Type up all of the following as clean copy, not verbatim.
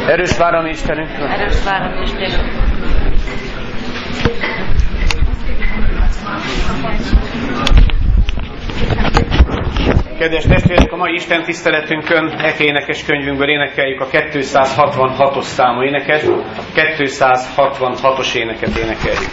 Erős várom Istenünk! Erős várom Istenünk! Kedves testvérek, a mai Isten tiszteletünkön énekes könyvünkből énekeljük a 266-os számú éneket, a 266-os éneket énekeljük.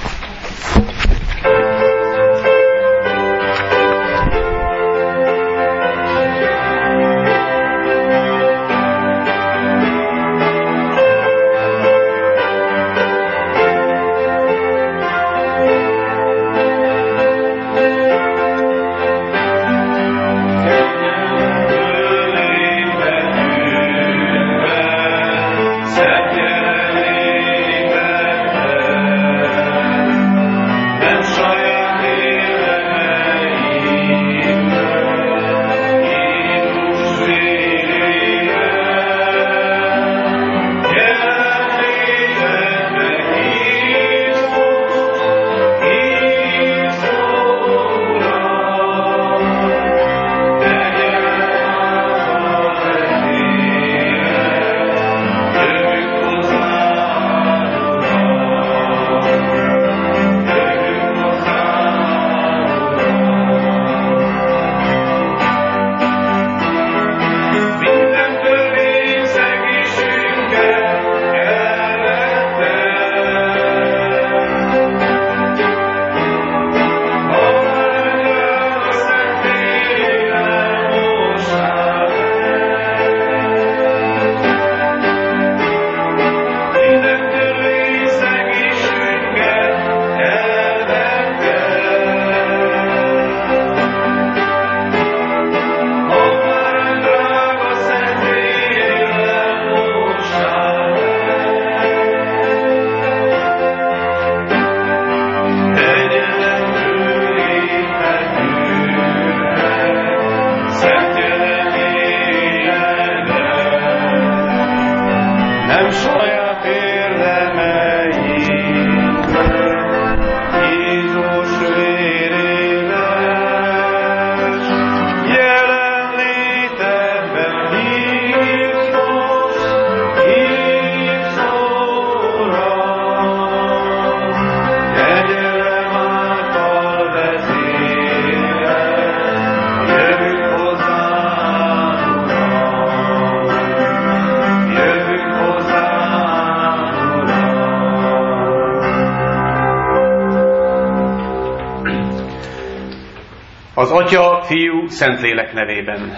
Az Atya, Fiú, Szentlélek nevében.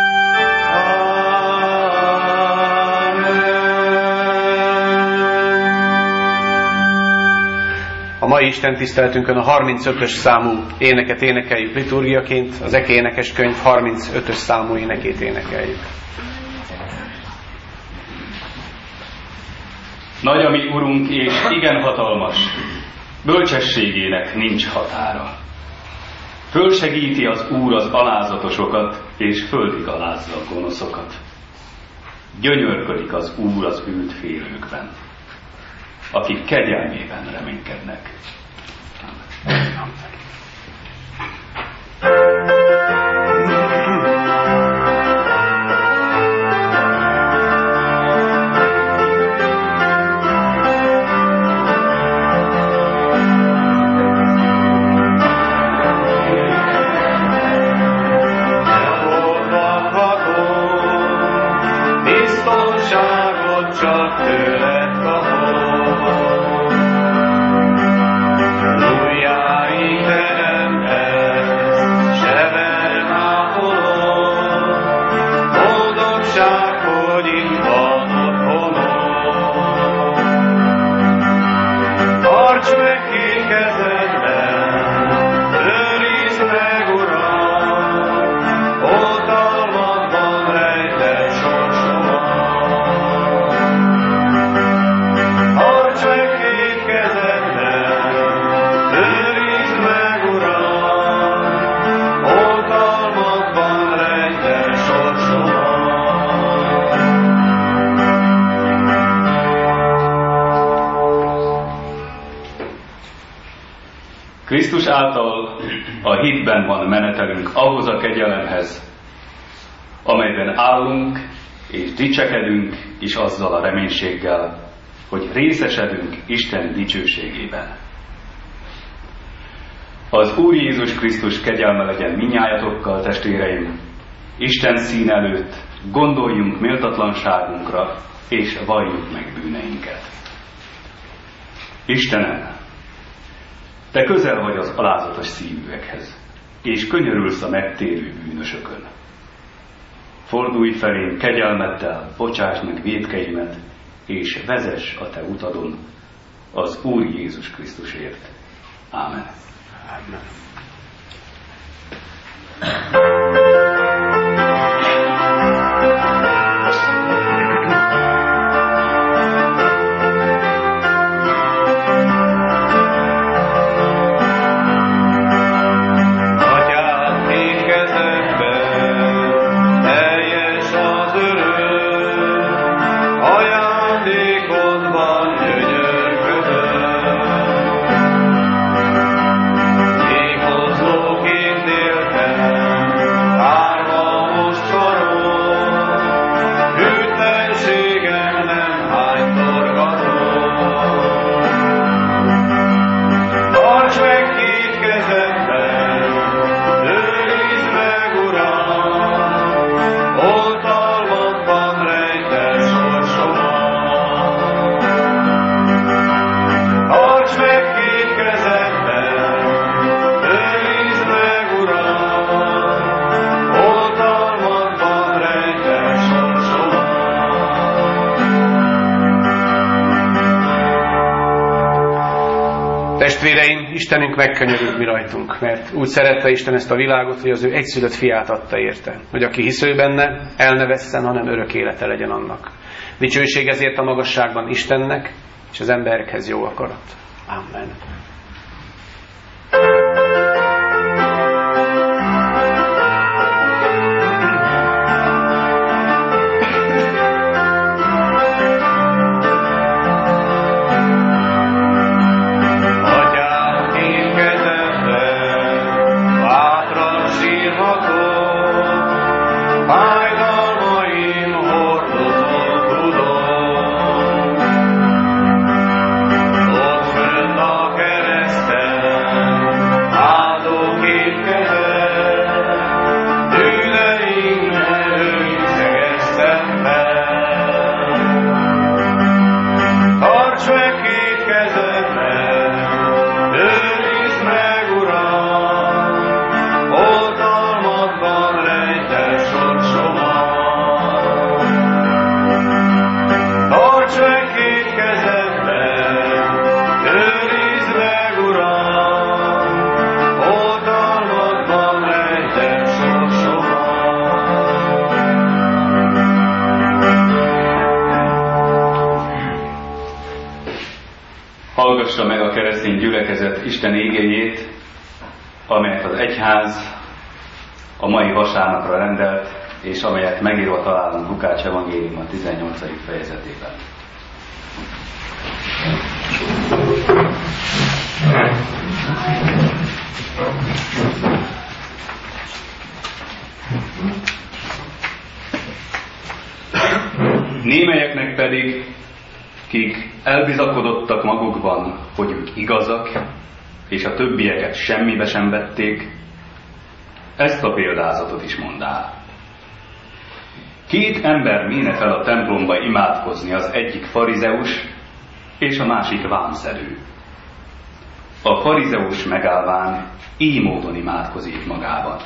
A mai Isten tiszteletünkön a 35-ös számú éneket énekeljük liturgiaként, az Eke énekes könyv 35-ös számú énekét énekeljük. Nagy a mi Urunk, és igen hatalmas, bölcsességének nincs határa. Fölsegíti az Úr az alázatosokat, és földig alázza a gonoszokat. Gyönyörködik az Úr az őt félőkben, akik kegyelmében reménykednek. Csak tőled kapom. Krisztus által a hitben van menetelünk ahhoz a kegyelemhez, amelyben állunk és dicsekedünk is azzal a reménységgel, hogy részesedünk Isten dicsőségében. Az Úr Jézus Krisztus kegyelme legyen mindnyájatokkal, testvéreim, Isten szín előtt gondoljunk méltatlanságunkra, és valljuk meg bűneinket. Istenem, Te közel vagy az alázatos szívűekhez, és könyörülsz a megtérő bűnösökön. Fordulj felém kegyelmeddel, bocsásd meg vétkeimet, és vezess a Te utadon az Úr Jézus Krisztusért. Ámen. Amen. Testvéreim, Istenünk megkönyörült mi rajtunk, mert úgy szerette Isten ezt a világot, hogy az ő egyszülött fiát adta érte, hogy aki hisz ő benne, el ne vesszen, hanem örök élete legyen annak. Dicsőség ezért a magasságban Istennek, és az emberekhez jó akarat. Amen. Hallgassa meg a keresztény gyülekezet Isten igéjét, amelyet az egyház a mai vasárnapra rendelt, és amelyet megírva találunk Lukács evangélium a 18. fejezetében. Némelyeknek pedig, kik elbizakodottak magukban, hogy ők igazak, és a többieket semmibe sem vették, ezt a példázatot is mondál. 2 ember méne fel a templomba imádkozni, az egyik farizeus, és a másik vámszedő. A farizeus megállván így módon imádkozik magában.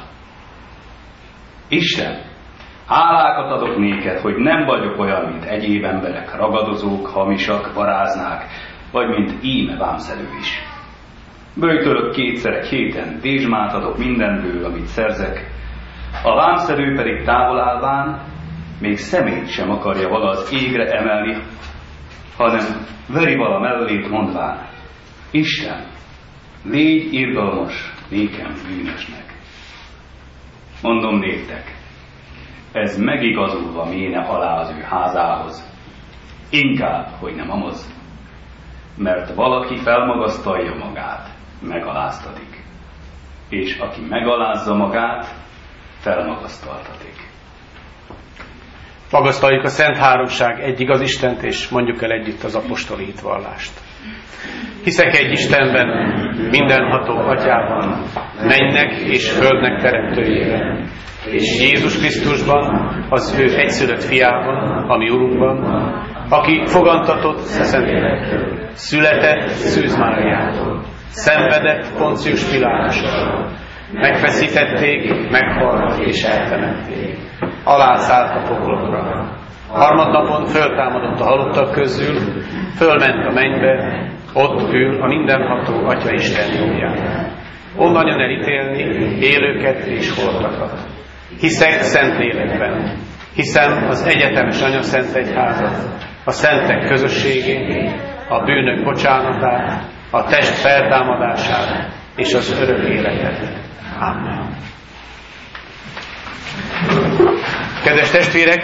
Isten, hálákat adok néked, hogy nem vagyok olyan, mint egyéb emberek, ragadozók, hamisak, paráznák, vagy mint íme vámszedő is. Böjtölök 2-szer egy héten, dézsmát adok mindenből, amit szerzek. A vámszedő pedig távol állván még szemét sem akarja vala az égre emelni, hanem veri vala mellét mondván: Isten, légy irgalmas nékem bűnösnek. Mondom néktek, ez megigazulva méne alá az ő házához, inkább, hogy nem amaz, mert valaki felmagasztalja magát, megaláztatik, és aki megalázza magát, felmagasztaltatik. Magasztaljuk a Szent Háromság egy igaz Istent, és mondjuk el együtt az apostoli hitvallást. Hiszek egy Istenben, mindenható Atyában, mennynek és földnek teremtőjében, és Jézus Krisztusban, az ő egyszülött fiában, a mi Urunkban, aki fogantatott Szentlélekről, született Szűz Máriától, szenvedett Poncius Pilátustól, megfeszítették, meghalt és eltemették, alászállt a poklokra. Harmadnapon föltámadott a halottak közül, fölment a mennybe, ott ül a mindenható Atya Isten jobbján. Onnan jön elítélni élőket és holtakat. Hiszek Szentlélekben, hiszem az egyetemes Anyaszent Egyházat, a szentek közösségét, a bűnök bocsánatát, a test feltámadását és az örök életet. Amen. Kedves testvérek,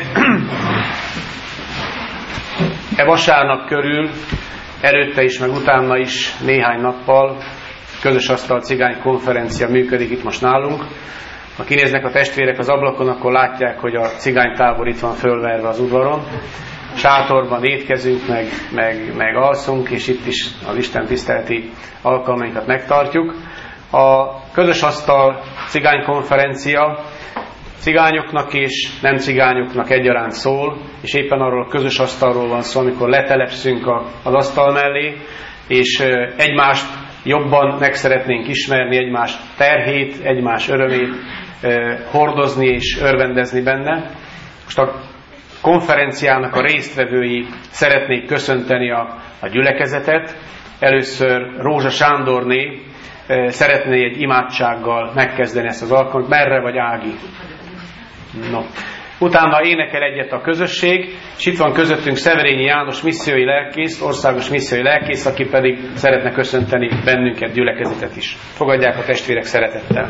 vasárnap körül, előtte is, meg utána is néhány nappal közös asztal cigány konferencia működik itt most nálunk. Ha kinéznek a testvérek az ablakon, akkor látják, hogy a cigánytábor itt van fölverve az udvaron. Sátorban étkezünk, meg alszunk, és itt is az Isten tiszteleti alkalmainkat megtartjuk. A közös asztal cigánykonferencia cigányoknak és nem cigányoknak egyaránt szól, és éppen arról a közös asztalról van szó, amikor letelepszünk az asztal mellé, és egymást jobban meg szeretnénk ismerni, egymás terhét, egymás örömét hordozni és örvendezni benne. Most a konferenciának a résztvevői szeretnék köszönteni a gyülekezetet. Először Rózsa Sándorné szeretné egy imádsággal megkezdeni ezt az alkalmat. Merre vagy, Ági? No. Utána énekel egyet a közösség, és itt van közöttünk Szeverényi János missziói lelkész, országos missziói lelkész, aki pedig szeretne köszönteni bennünket, gyülekezetet is. Fogadják a testvérek szeretettel.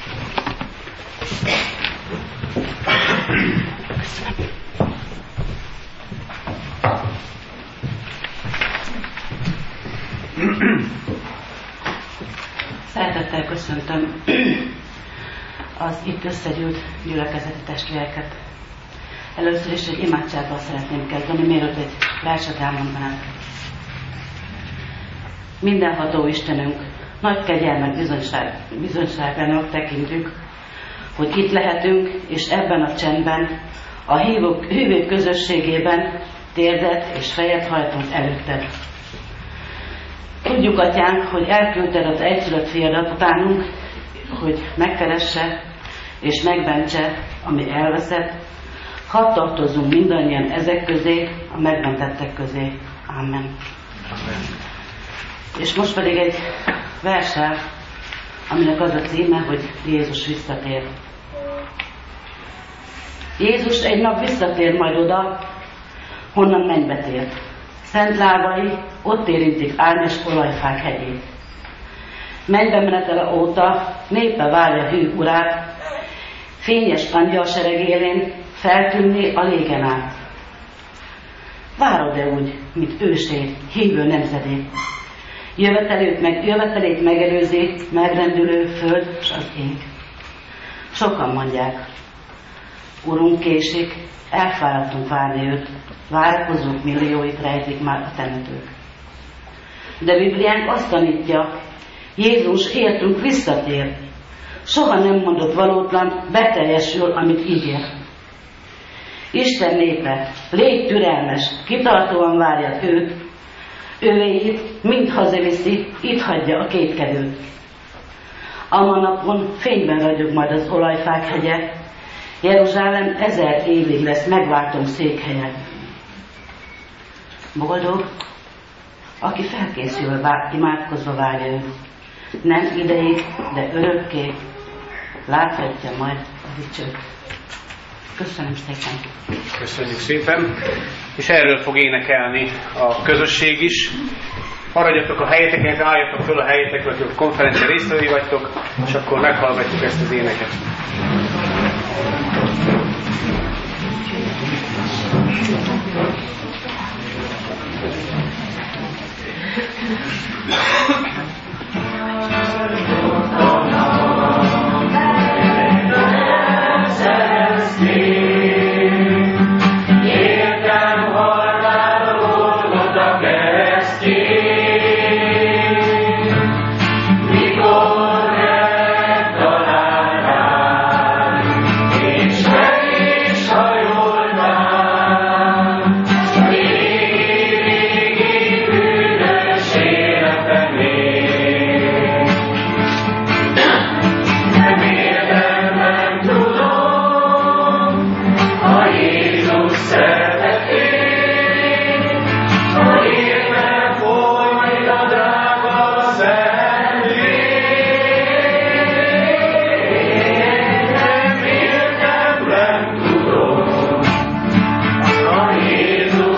Szeretettel köszöntöm az itt összegyűlt gyülekezeti testvéreket. Először is egy imádsággal szeretném kezdeni, mielőtt egy verset elmondanánk. Mindenható Istenünk, nagy kegyelmet bizonyságának tekintjük, hogy itt lehetünk, és ebben a csendben, a hívők közösségében térdet és fejet hajtunk előtted. Tudjuk, Atyánk, hogy elküldted az egyszülött fiadat utánunk, hogy megkeresse és megmentse, ami elveszett. Hadd tartozzunk mindannyian ezek közé, a megmentettek közé. Amen. Amen. És most pedig egy verssel, aminek az a címe, hogy Jézus visszatér. Jézus egy nap visszatér majd oda, honnan mennybe tért. Szent lábai ott érintik árnyas olajfák hegyét. Mennybe menetele óta népe várja hű urát, fényes angyalsereg élén feltűnni a légen át. Várod-e úgy, mint ősét, hívő nemzedék? Jövetelét megelőzi, megrendülő föld s az ég. Sokan mondják, Urunk késik, elfáradtunk várni őt, várakozók millióit rejtik már a temetők. De Bibliánk azt tanítja, Jézus értünk visszatér, soha nem mondott valótlan, beteljesül, amit ígér. Isten népe, légy türelmes, kitartóan várja őt, ővéit mind hazaviszi, itt hagyja a kétkedőt. Ama napon fényben ragyog majd az olajfák hegye, Jeruzsálem 1000 évig lesz megváltunk székhelye. Boldog, aki felkészül, imádkozva várja őt. Nem ideig, de örökké láthatja majd a dicsőt. Köszönöm szépen. Köszönjük szépen. És erről fog énekelni a közösség is. Maradjatok a helyeteken, álljatok föl a helyetekre, hogy a konferencia résztvevői vagytok, és akkor meghallgatjuk ezt az éneket.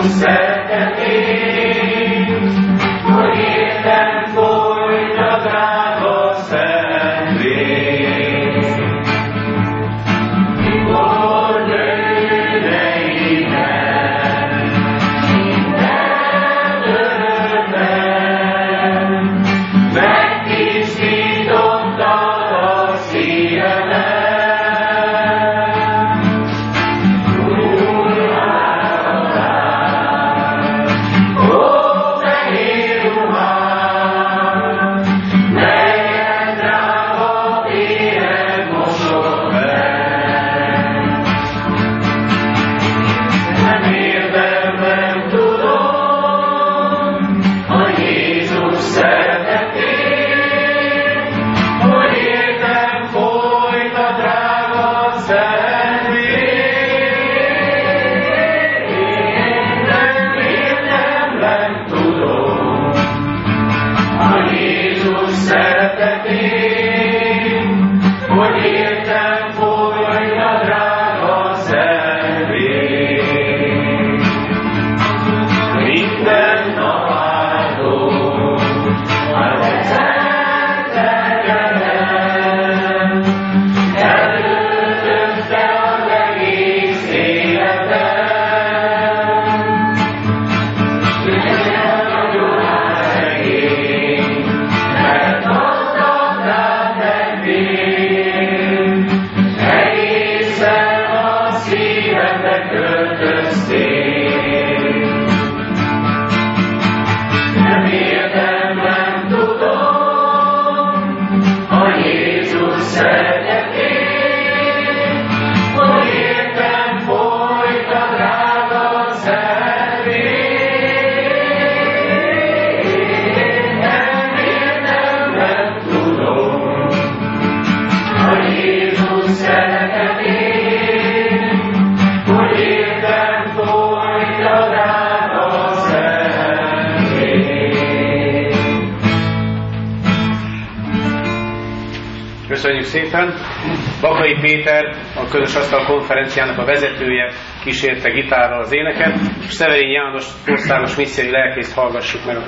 Köszönjük szépen! Bakai Péter, a közös asztal konferenciának a vezetője kísérte gitárral az éneket, és Szeverin János országos missziai lelkészt hallgassuk meg.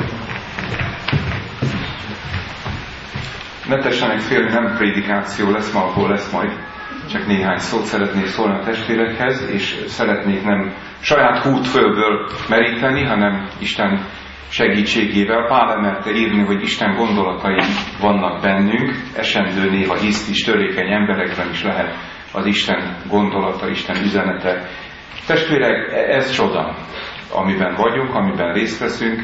Ne tessenek félni, nem prédikáció lesz ma, abból lesz majd. Csak néhány szót szeretnék szólni a testvérekhez, és szeretnék nem saját hútfőből meríteni, hanem Isten segítségével. Pál emelte írni, hogy Isten gondolatai vannak bennünk, esendő néha hisztis, törékeny emberekben is lehet az Isten gondolata, Isten üzenete. Testvérek, ez csoda, amiben vagyunk, amiben részt veszünk,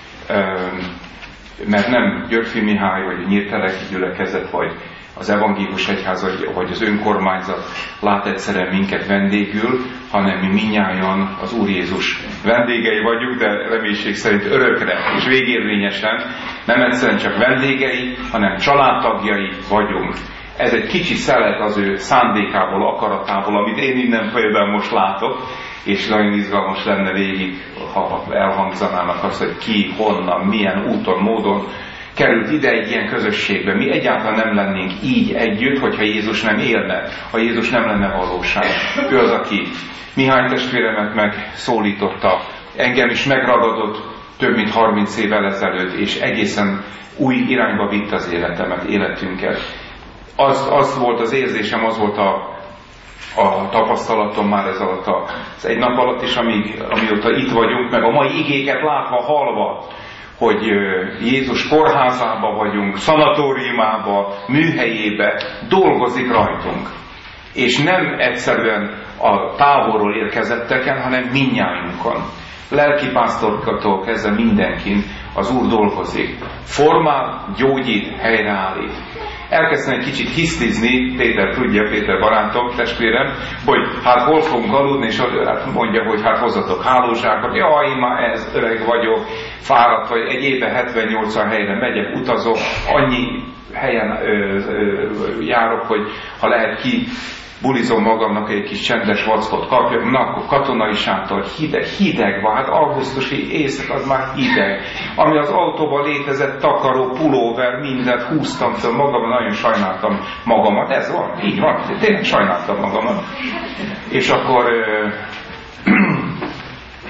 mert nem Györfi Mihály, vagy a Nyírteleki gyülekezet, vagy az evangélikus egyház, vagy az önkormányzat lát egyszerűen minket vendégül, hanem mi mindnyájan az Úr Jézus vendégei vagyunk, de reménység szerint örökre és végérvényesen, nem egyszerűen csak vendégei, hanem családtagjai vagyunk. Ez egy kicsi szelet az ő szándékából, akaratából, amit én innen például most látok, és nagyon izgalmas lenne végig, ha elhangzanának azt, hogy ki, honnan, milyen úton, módon került ide egy ilyen közösségbe. Mi egyáltalán nem lennénk így együtt, hogyha Jézus nem élne, ha Jézus nem lenne valóság. Ő az, aki Mihály testvéremet megszólította, engem is megragadott több mint 30 évvel ezelőtt, és egészen új irányba vitt az életemet, életünket. Az volt az érzésem, az volt a tapasztalatom már ez alatt az egy nap alatt is, amióta itt vagyunk, meg a mai igéket látva, hallva, hogy Jézus kórházába vagyunk, szanatóriumába, műhelyébe, dolgozik rajtunk. És nem egyszerűen a távolról érkezetteken, hanem mindnyájunkon. Lelkipásztortól kezdve mindenkin az Úr dolgozik. Formál, gyógyít, helyreállít. Elkezdtem egy kicsit hisztizni, Péter tudja, Péter barátom, testvérem, hogy hát hol fogunk aludni, és mondja, hogy hát hozzatok hálózsákot. Jaj, én már öreg vagyok, fáradt vagy, egy éve 78-an helyre megyek, utazok, annyi helyen járok, hogy ha lehet ki, bulizom magamnak egy kis csendes vackot kapjak, na akkor katonai sátor, hideg van, hát augusztusi éjszak az már hideg. Ami az autóban létezett takaró, pulóver, mindent húztam föl magamon, nagyon sajnáltam magamat, ez van, így van, tényleg sajnáltam magamat. És akkor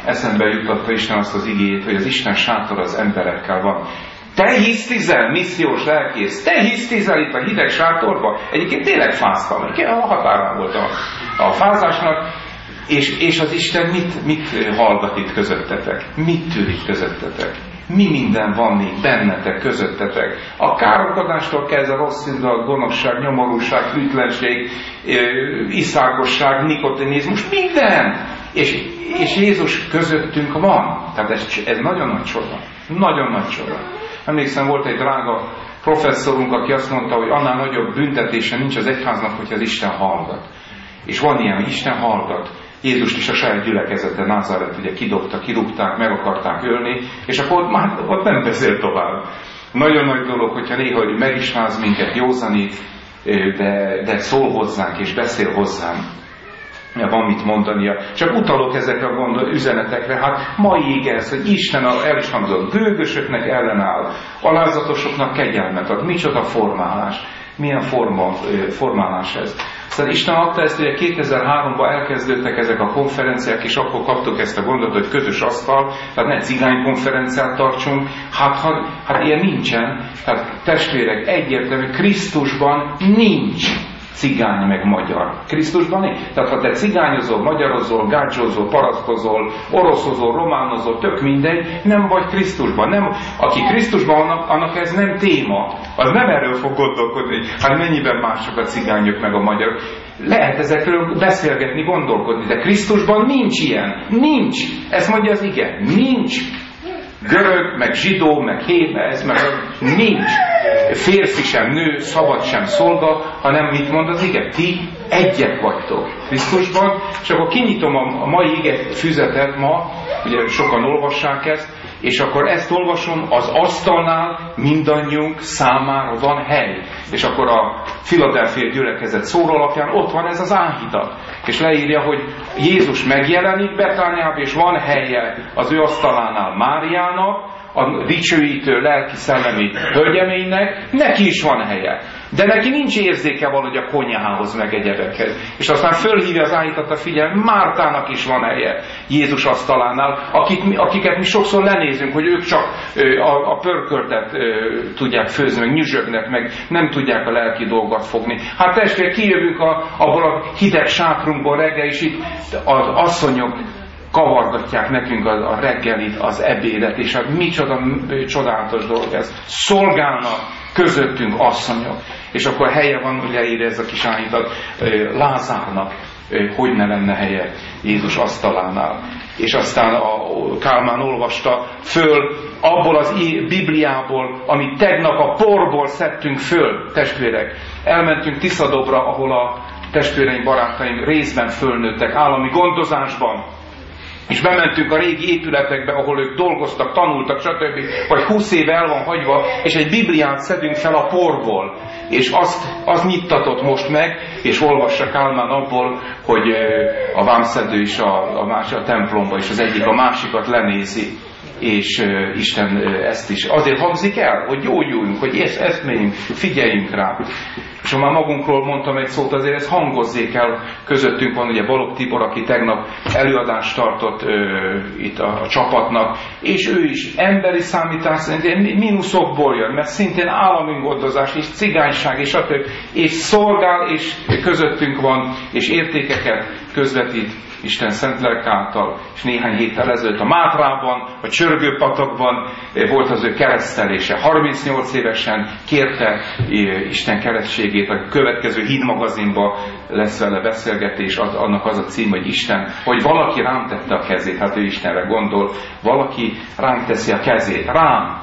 eszembe jutatta Isten azt az igét, hogy az Isten sátor az emberekkel van. Te hisztizel, missziós lelkész, te hisztizel itt a hideg sátorba. Egyébként tényleg fáztam, a határán volt a fázásnak, és az Isten mit hallgat itt közöttetek? Mit tűr itt közöttetek? Mi minden van még bennetek, közöttetek? A káromkodástól kezdve rossz indulat, gonoszság, nyomorúság, hűtlenség, iszágosság, nikotinizmus, minden! És Jézus közöttünk van. Tehát ez nagyon nagy csoda. Nagyon nagy csoda. Emlékszem, volt egy drága professzorunk, aki azt mondta, hogy annál nagyobb büntetése nincs az egyháznak, hogy az Isten hallgat. És van ilyen, hogy Isten hallgat. Jézust is a saját gyülekezete, Názáret, ugye kirúgták, meg akarták ölni, és akkor ott nem beszél tovább. Nagyon nagy dolog, hogyha néha meg is ráz minket, józanít, de szól hozzánk és beszél hozzánk. Van mit mondania. Csak utalok ezekre a üzenetekre, hát mai ég ez, hogy Isten el is hangzott, gőgösöknek ellenáll, alázatosoknak kegyelmet ad. Micsoda formálás. Milyen formálás ez. Aztán Isten adta ezt, hogy 2003-ban elkezdődtek ezek a konferenciák, és akkor kaptuk ezt a gondot, hogy közös asztal, tehát ne cigány konferenciát tartsunk. Hát ilyen nincsen. Tehát testvérek, egyértelmű, Krisztusban nincs cigány meg magyar. Krisztusban nincs. Tehát ha te cigányozol, magyarozol, gácsozol, parasztozol, oroszozol, románozol, tök mindegy, nem vagy Krisztusban. Nem, aki Krisztusban van, annak ez nem téma. Az nem erről fog gondolkodni, hát mennyiben mások a cigányok meg a magyarok. Lehet ezekről beszélgetni, gondolkodni, de Krisztusban nincs ilyen. Nincs. Ezt mondja az ige. Nincs. Görög, meg zsidó, meg hébe, ez meg nincs. Férfi sem nő, szabad sem szolga, hanem mit mond az ige? Ti egyek vagytok Krisztusban, és akkor kinyitom a mai ige füzetet ma, ugye sokan olvassák ezt, és akkor ezt olvasom, az asztalnál mindannyiunk számára van hely. És akkor a Philadelphia gyülekezet szóró alapján ott van ez az áhítat. És leírja, hogy Jézus megjelenik Betániában, és van helye az ő asztalánál Máriának, a dicsőítő lelki-szellemi hölgyeménynek, neki is van helye. De neki nincs érzéke valahogy a konyhához, meg egyebekhez. És aztán fölhívja az áhítat a figyelmet, Mártának is van helye Jézus asztalánál, akiket mi sokszor lenézünk, hogy ők csak a pörköltet tudják főzni, meg nyüzsögnek, meg nem tudják a lelki dolgot fogni. Hát testvér, kijövünk abból a hideg sátrunkból reggel, és itt az asszonyok kavargatják nekünk a reggelit, az ebédet, és hát micsoda csodálatos dolog ez. Szolgálnak közöttünk asszonyok. És akkor helye van, hogy leírja ez a kis áhítat, Lázárnak, hogy ne lenne helye Jézus asztalánál. És aztán a Kálmán olvasta föl abból az Bibliából, amit tegnap a porból szedtünk föl, testvérek. Elmentünk Tiszadobra, ahol a testvéreim, barátaim részben fölnőttek, állami gondozásban. És bementünk a régi épületekbe, ahol ők dolgoztak, tanultak, stb. Vagy 20 éve el van hagyva, és egy Bibliát szedünk fel a porból. És azt nyittatott most meg, és olvassa Kálmán abból, hogy a vámszedő is a templomba, és az egyik a másikat lenézi. És Isten ezt is azért hangzik el, hogy gyógyuljunk, hogy eszméljünk, figyeljünk rá. És ha már magunkról mondtam egy szót, azért ezt hangozzék el. Közöttünk van ugye Balogh Tibor, aki tegnap előadást tartott itt a csapatnak, és ő is emberi számítás szerint mínuszokból jön, mert szintén állami gondozás, és cigányság, és stb. És szolgál, és közöttünk van, és értékeket közvetít Isten szent lelke által, és néhány héttel ezelőtt a Mátrában, a Csörgőpatakban volt az ő keresztelése. 38 évesen kérte Isten keresztségét, a következő Híd magazinban lesz vele beszélgetés, annak az a cím, hogy Isten, hogy valaki rám tette a kezét, hát ő Istenre gondol, valaki rám teszi a kezét, rám,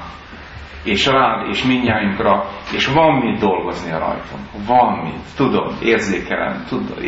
és rád, és mindnyájunkra, és van mit dolgozni a rajton. Van mit. Tudom, érzékelem,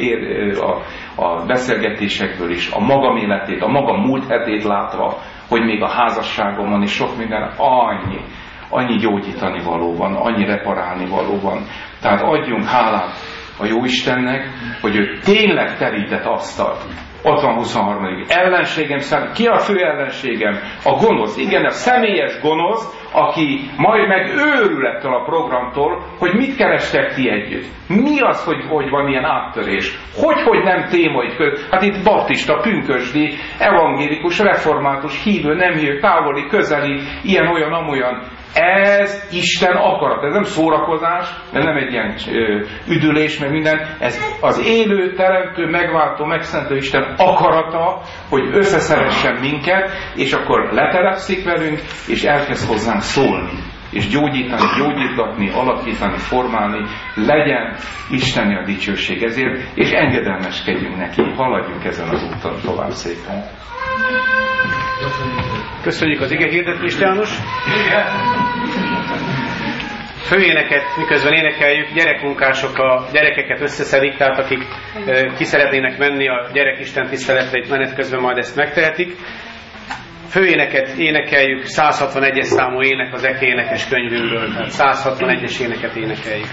a beszélgetésekből is, a magam életét, a magam múlt hetét látva, hogy még a házasságomban is sok minden, annyi gyógyítani való van, annyi reparálni való van. Tehát adjunk hálát a Jóistennek, hogy ő tényleg terített asztalt. Ott van 23. Ellenségem, ki a fő ellenségem? A gonosz. Igen, a személyes gonosz, aki majd meg őrül ettől a programtól, hogy mit kerestek ti együtt. Mi az, hogy van ilyen áttörés? Hogy nem témait köt? Hát itt baptista, pünkösdi, evangélikus, református, hívő, nem hívő, távoli, közeli, ilyen, olyan, amolyan. Ez Isten akarat, ez nem szórakozás, ez nem egy ilyen üdülés, meg minden, ez az élő, teremtő, megváltó, megszentő Isten akarata, hogy összeszeressen minket, és akkor letelepszik velünk, és elkezd hozzánk szólni, és gyógyítani, gyógyítgatni, alakítani, formálni, legyen Isteni a dicsőség ezért, és engedelmeskedjünk neki, haladjunk ezen az úton tovább szépen. Köszönjük az ige hirdetés, János. Főéneket, miközben énekeljük, gyerekmunkások a gyerekeket összeszedik, tehát akik ki szeretnének menni a gyerekisten tiszteletre, itt menet közben majd ezt megtehetik. Főéneket énekeljük, 161-es számú ének az Eke énekes könyvünkből, tehát 161-es éneket énekeljük.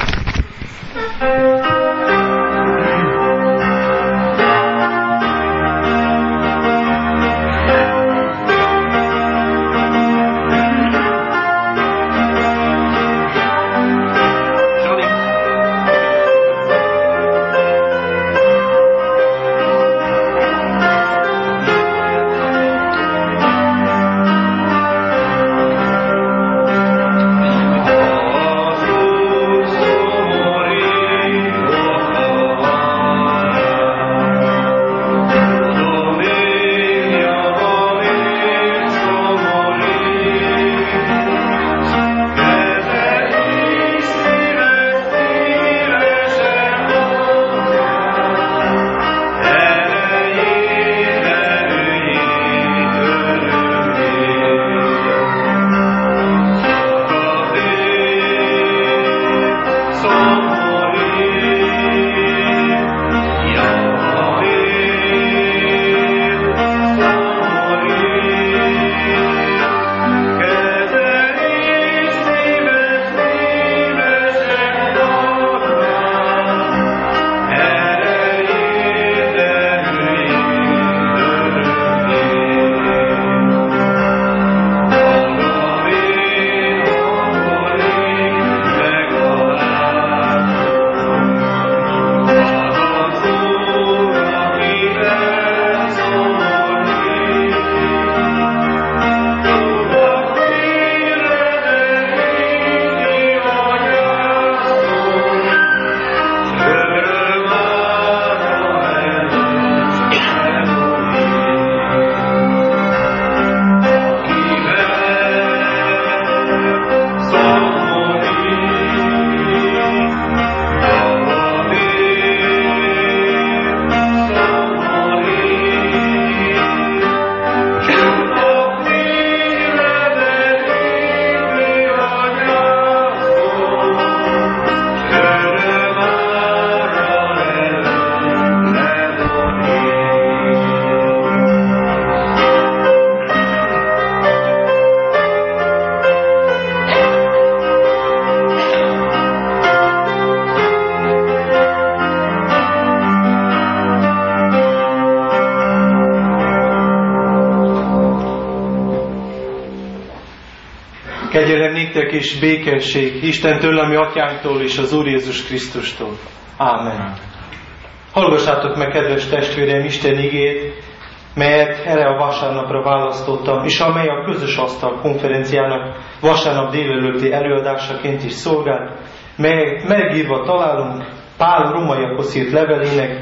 Kegyelem néktek és békesség Istentől, ami Atyánktól és az Úr Jézus Krisztustól. Ámen. Hallgassátok meg, kedves testvéreim, Isten igét, melyet erre a vasárnapra választottam, és amely a közös asztal konferenciának vasárnap délelőtti előadásaként is szolgál, mely megírva találunk Pál rómaiakhoz írt levelének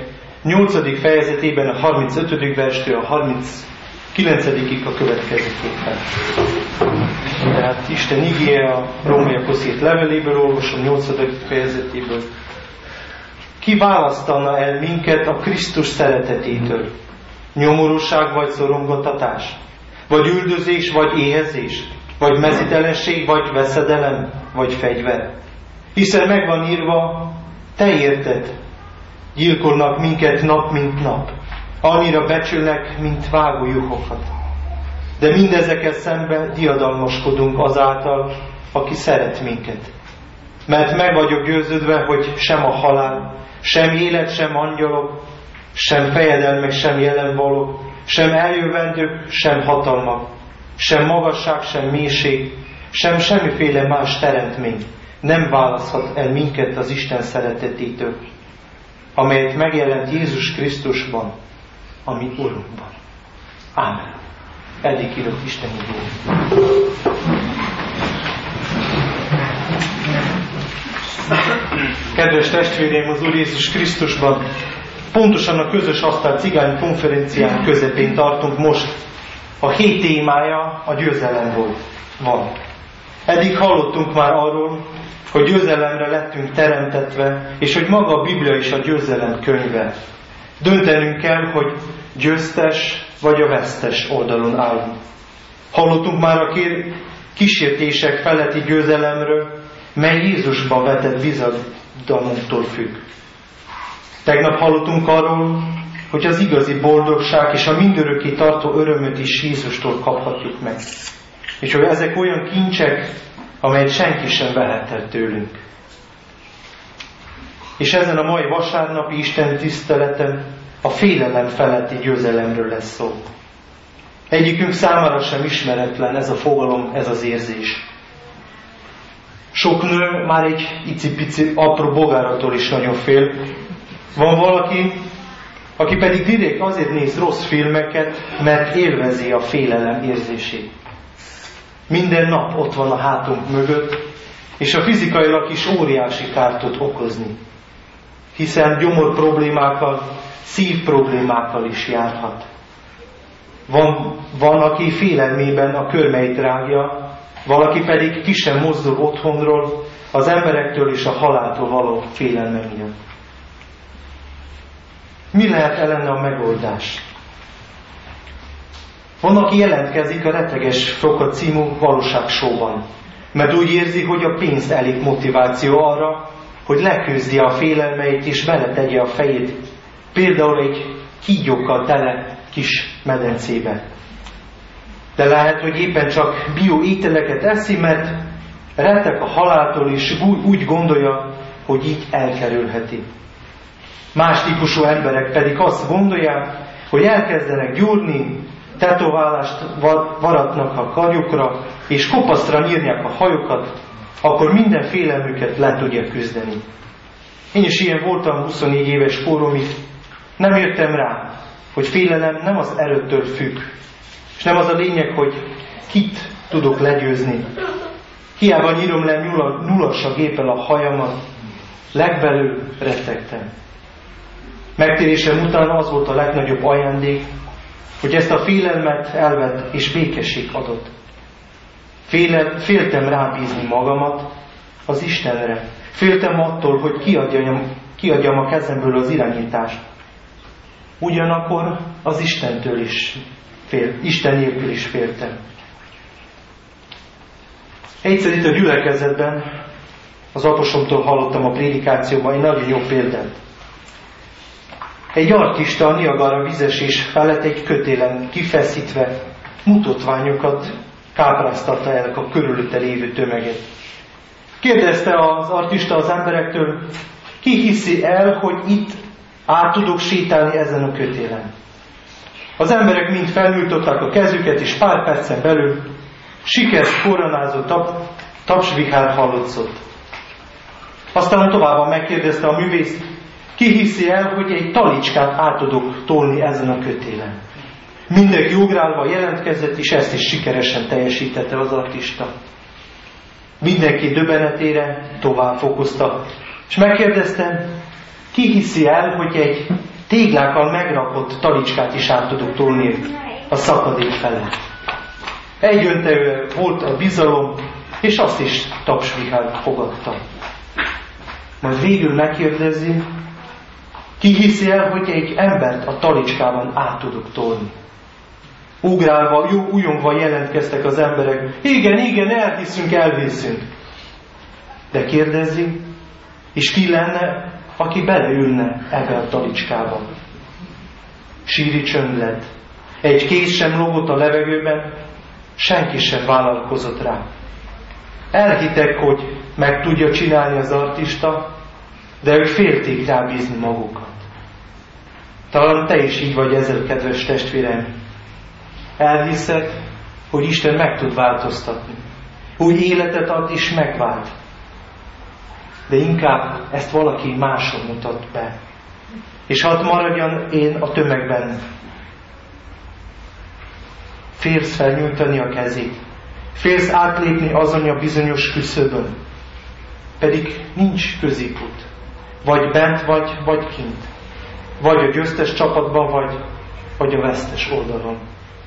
8. fejezetében a 35. verstől a 39. a következőképpen. Tehát Isten igéje a rómaiakhoz írt leveléből olvasom 8. fejezetéből. Ki választana el minket a Krisztus szeretetétől? Nyomorúság vagy szorongatatás? Vagy üldözés, vagy éhezés? Vagy mezítelenség, vagy veszedelem, vagy fegyver? Hiszen megvan írva, te érted, gyilkolnak minket nap mint nap, annyira becsülnek, mint vágó juhokat. De mindezekkel szemben diadalmaskodunk azáltal, aki szeret minket. Mert meg vagyok győződve, hogy sem a halál, sem élet, sem angyalok, sem fejedelmek, sem jelenvalók, sem eljövendők, sem hatalmak, sem magasság, sem mélység, semmiféle más teremtmény nem választhat el minket az Isten szeretetétől, amelyet megjelent Jézus Krisztusban, a mi Urunkban. Ámen. Eddig írok Isten igényt. Kedves testvéreim, az Úr Jézus Krisztusban, pontosan a közös asztal cigány konferencián közepén tartunk most. A hét témája a győzelem van. Eddig hallottunk már arról, hogy győzelemre lettünk teremtetve, és hogy maga a Biblia is a győzelem könyve. Döntenünk kell, hogy győztes vagy a vesztes oldalon állunk. Hallottunk már a kísértések feletti győzelemről, mely Jézusban vetett bizalmunktól függ. Tegnap hallottunk arról, hogy az igazi boldogság és a mindörökké tartó örömöt is Jézustól kaphatjuk meg. És hogy ezek olyan kincsek, amelyet senki sem vehet el tőlünk. És ezen a mai vasárnapi Isten tiszteleten a félelem feletti győzelemről lesz szó. Egyikünk számára sem ismeretlen ez a fogalom, ez az érzés. Sok nő már egy icipici apró bogárattól is nagyon fél. Van valaki, aki pedig direkt azért néz rossz filmeket, mert élvezi a félelem érzését. Minden nap ott van a hátunk mögött, és a fizikailag is óriási kárt tud okozni. Hiszen gyomor problémákkal, szív problémákkal is járhat. Van, aki félelmében a körmeit rágja, valaki pedig ki sem mozdul otthonról, az emberektől és a haláltól való félelme miatt. Mi lehet ellene a megoldás? Van, aki jelentkezik a Retteges Foka című valóságsóban, mert úgy érzi, hogy a pénz elég motiváció arra, hogy leküzdje a félelmeit és beletegye a fejét, például egy kígyókkal tele kis medencébe. De lehet, hogy éppen csak bioételeket eszi, mert retteg a haláltól, és úgy gondolja, hogy így elkerülheti. Más típusú emberek pedig azt gondolják, hogy elkezdenek gyúrni, tetoválást varatnak a karjukra, és kopasztra nyírják a hajukat, akkor minden félelmüket le tudja küzdeni. Én is ilyen voltam 24 éves koromig. Nem jöttem rá, hogy félelem nem az erőtől függ, és nem az a lényeg, hogy kit tudok legyőzni. Hiába nyírom le nyulassa géppel a hajamat, legbelül rettegtem. Megtérésem után az volt a legnagyobb ajándék, hogy ezt a félelmet elvett és békesség adott. Féltem rábízni magamat az Istenre. Féltem attól, hogy kiadjam a kezemből az irányítást. Ugyanakkor az Istentől is Isten nélkül is féltem. Egyszer itt a gyülekezetben az apostoltól hallottam a prédikációban egy nagyon jó példát. Egy artista a Niagara vízesés felett egy kötélen kifeszítve mutatványokat kápráztatta el a körülötte lévő tömeget. Kérdezte az artista az emberektől, ki hiszi el, hogy itt át tudok sétálni ezen a kötélen. Az emberek mind felnyújtották a kezüket, és pár percen belül sikert koronázó tapsvihár hallatszott. Aztán tovább megkérdezte a művész, ki hiszi el, hogy egy talicskát át tudok tolni ezen a kötélen. Mindenki ugrálva jelentkezett, és ezt is sikeresen teljesítette az artista. Mindenki döbbenetére tovább fokozta. És megkérdeztem, ki hiszi el, hogy egy téglákkal megrakott talicskát is át tudok tolni a szakadék felett. Egyöntetően volt a bizalom, és azt is tapsvihár fogadta. Majd végül megkérdezi, ki hiszi el, hogy egy embert a talicskában át tudok tolni. Ugrálva, újongva jelentkeztek az emberek. Igen, elviszünk. De kérdezi, és ki lenne, aki beleülne ebbe a talicskába? Síri csönd lett. Egy kéz sem lógott a levegőben, senki sem vállalkozott rá. Elhittek, hogy meg tudja csinálni az artista, de ők félték rábízni magukat. Talán te is így vagy ezzel, kedves testvérem. Elhiszed, hogy Isten meg tud változtatni. új életet ad és megvált. De inkább ezt valaki máson mutat be. És hadd maradjon én a tömegben. Félsz felnyújtani a kezét. Félsz átlépni azon a bizonyos küszöbön. Pedig nincs középút. Vagy bent, vagy kint. Vagy a győztes csapatban, vagy a vesztes oldalon.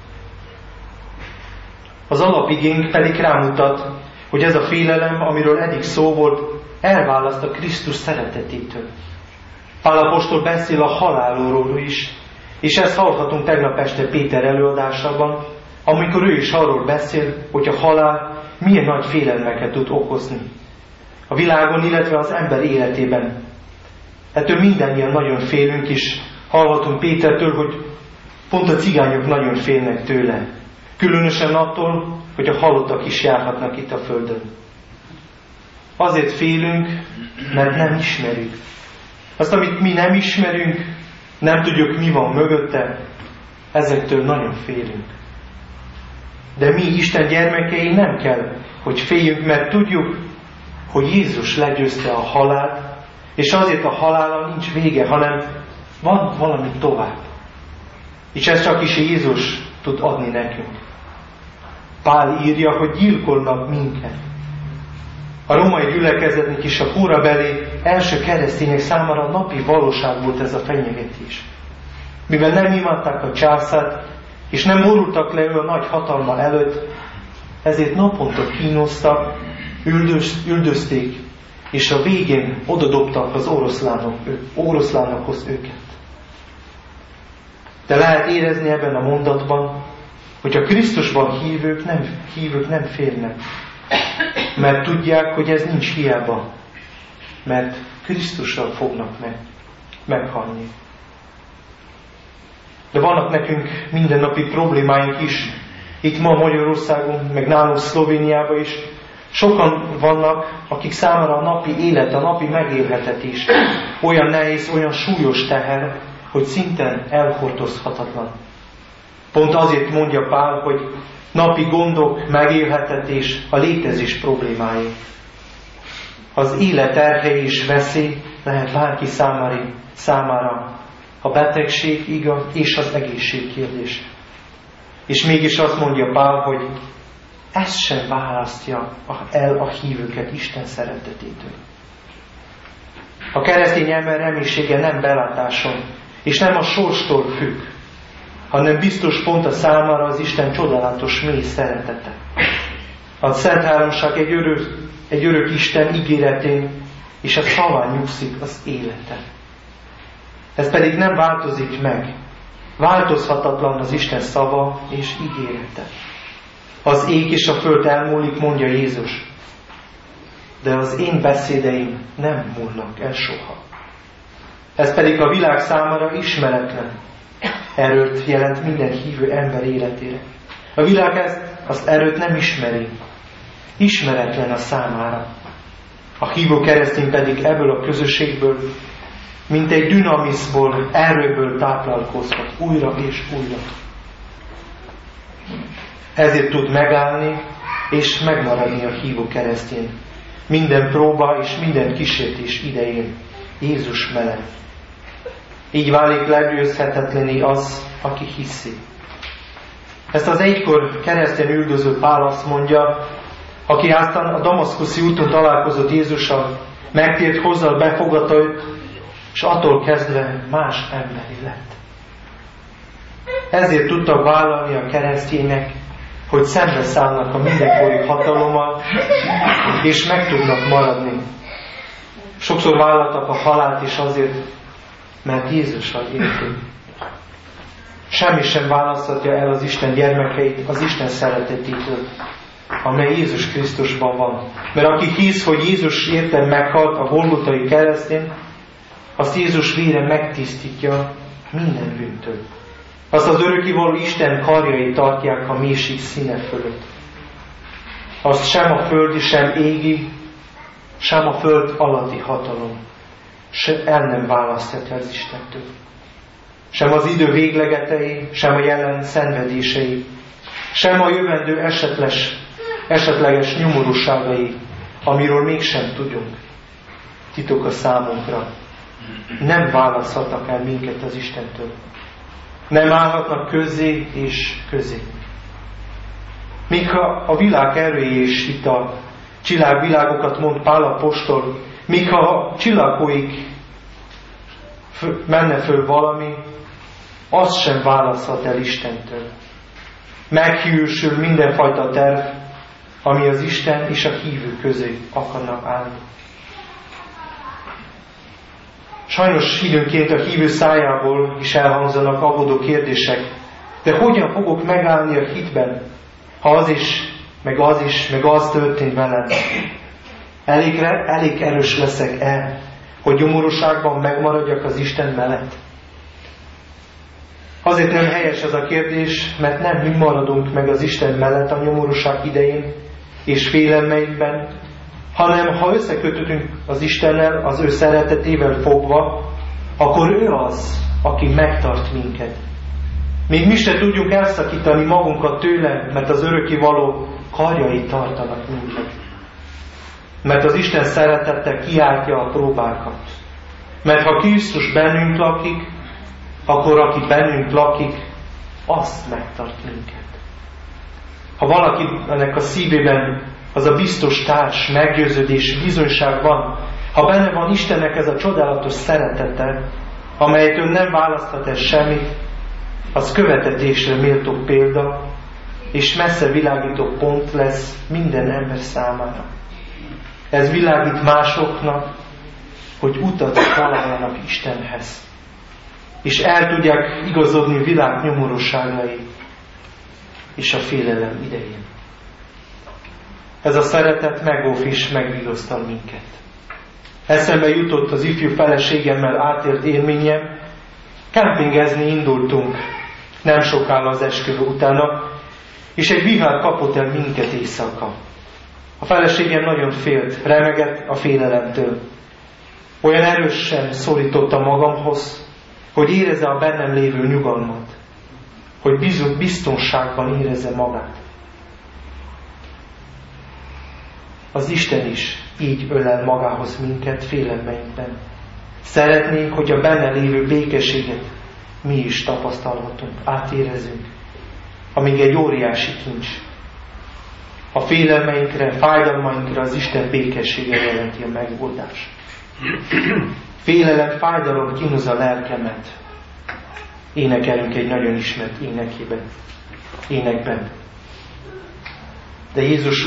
Az alapigénk pedig rámutat, hogy ez a félelem, amiről eddig szó volt, elválaszt a Krisztus szeretetétől. Pál apostol beszél a halálról is, és ezt hallhatunk tegnap este Péter előadásában, amikor ő is arról beszél, hogy a halál milyen nagy félelmeket tud okozni. A világon, illetve az ember életében. Ettől mindannyian nagyon félünk, és hallhatunk Pétertől, hogy pont a cigányok nagyon félnek tőle. Különösen attól, hogy a halottak is járhatnak itt a földön. Azért félünk, mert nem ismerjük. Azt, amit mi nem ismerünk, nem tudjuk, mi van mögötte, ezektől nagyon félünk. De mi, Isten gyermekei, nem kell, hogy féljünk, mert tudjuk, hogy Jézus legyőzte a halált, és azért a halállal nincs vége, hanem van valami tovább. És ezt csak is Jézus tud adni nekünk. Pál írja, hogy gyilkolnak minket. A római gyülekezetnek is a korabeli első keresztények számára napi valóság volt ez a fenyegetés. Mivel nem imádták a császárt, és nem borultak le ő a nagy hatalma előtt, ezért naponta kínoztak, üldözték, és a végén odadobtak az oroszlánokhoz őket. De lehet érezni ebben a mondatban, hogy a Krisztusban hívők nem félnek, mert tudják, hogy ez nincs hiába, mert Krisztussal fognak meghalni. De vannak nekünk mindennapi problémáink is, itt ma Magyarországon, meg nálunk Szlovéniában is. Sokan vannak, akik számára a napi élet, a napi megélhetetés olyan nehéz, olyan súlyos teher, hogy szinten elhordozhatatlan. Pont azért mondja Pál, hogy napi gondok, megélhetetés a létezés problémái. Az élet terhe és veszély lehet bárki számára a betegség, igaz, és az egészség kérdése. És mégis azt mondja Pál, hogy ez sem választja el a hívőket Isten szeretetétől. A keresztény ember reménysége nem belátáson, és nem a sorstól függ, hanem biztos pont a számára az Isten csodálatos mély szeretete. A Szent Háromság egy örök Isten ígéretén, és a szaván nyugszik az élete. Ez pedig nem változik meg. Változhatatlan az Isten szava és ígérete. Az ég és a föld elmúlik, mondja Jézus. De az én beszédeim nem múlnak el soha. Ez pedig a világ számára ismeretlen erőt jelent minden hívő ember életére. A világ az erőt nem ismeri. Ismeretlen a számára. A hívő keresztény pedig ebből a közösségből, mint egy dinamiszból, erőből táplálkozhat újra és újra. Ezért tud megállni és megmaradni a hívő keresztény. Minden próba és minden kísértés idején Jézus mellett. Így válik legyőzhetetlené az, aki hiszi. Ezt az egykor keresztény üldöző Pál azt mondja, aki aztán a damaszkuszi úton találkozott Jézussal, megtért hozzá, befogadta őt, és attól kezdve más emberi lett. Ezért tudtak vállalni a keresztények, hogy szembeszállnak a mindenkori hatalommal, és meg tudnak maradni. Sokszor vállaltak a halált is azért, mert Jézussal éltünk. Semmi sem választhatja el az Isten gyermekeit az Isten szeretetétől, amely Jézus Krisztusban van. Mert aki hisz, hogy Jézus érten meghalt a Golgotai keresztén, azt Jézus vére megtisztítja minden bűntől. Azt az örökkévaló Isten karjai tartják a mélység színe fölött. Azt sem a földi, sem égi, sem a föld alatti hatalom el nem választhatja az Istentől. Sem az idő véglegetei, sem a jelen szenvedései, sem a jövendő esetleges esetleges nyomorúságai, amiről mégsem tudunk. Titok a számunkra. Nem választhatnak el minket az Istentől. Nem állhatnak közé és közé. Míg ha a világ erői és itt a csillagvilágokat mond Pál apostol, míg ha a csillagóig menne föl valami, az sem választhat el Istentől. Meghiúsul mindenfajta terv, ami az Isten és a hívő közé akarnak állni. Sajnos időnként a hívő szájából is elhangzanak aggódó kérdések, de hogyan fogok megállni a hitben, ha az is, meg az történt velem? Elég erős leszek-e, hogy gyomorúságban megmaradjak az Isten mellett? Azért nem helyes ez a kérdés, mert nem mi maradunk meg az Isten mellett a nyomorúság idején és félelmeinkben, hanem ha összekötődünk az Istennel, az ő szeretetével fogva, akkor ő az, aki megtart minket. Még mi se tudjuk elszakítani magunkat tőle, mert az örökkévaló karjai tartanak minket. Mert az Isten szeretete kiáltja a próbákat. Mert ha Krisztus bennünk lakik, akkor aki bennünk lakik, azt megtart minket. Ha valakinek a szívében az a biztos társ, meggyőződés, bizonyság van, ha benne van Istennek ez a csodálatos szeretete, amelytől nem választhat el semmit, az követetésre méltó példa, és messze világító pont lesz minden ember számára. Ez világít másoknak, hogy utat találjanak Istenhez, és el tudják igazodni világ nyomorúságai és a félelem idején. Ez a szeretet megóv és megvigasztal minket. Eszembe jutott az ifjú feleségemmel átélt élményem, kempingezni indultunk nem sokára az esküvő utána, és egy vihar kapott el minket éjszaka. A feleségem nagyon félt, remegett a félelemtől. Olyan erősen szorította magamhoz, hogy érezze a bennem lévő nyugalmat, hogy biztonságban érezze magát. Az Isten is így ölel magához minket félelmeinkben. Szeretnénk, hogy a benne lévő békességet mi is tapasztalhatunk, átérezünk, amíg egy óriási kincs. A félelmeinkre, fájdalmainkra az Isten békessége jelenti a megoldást. Félelem, fájdalom kínuz a lelkemet. Énekelünk egy nagyon ismert énekben. De Jézus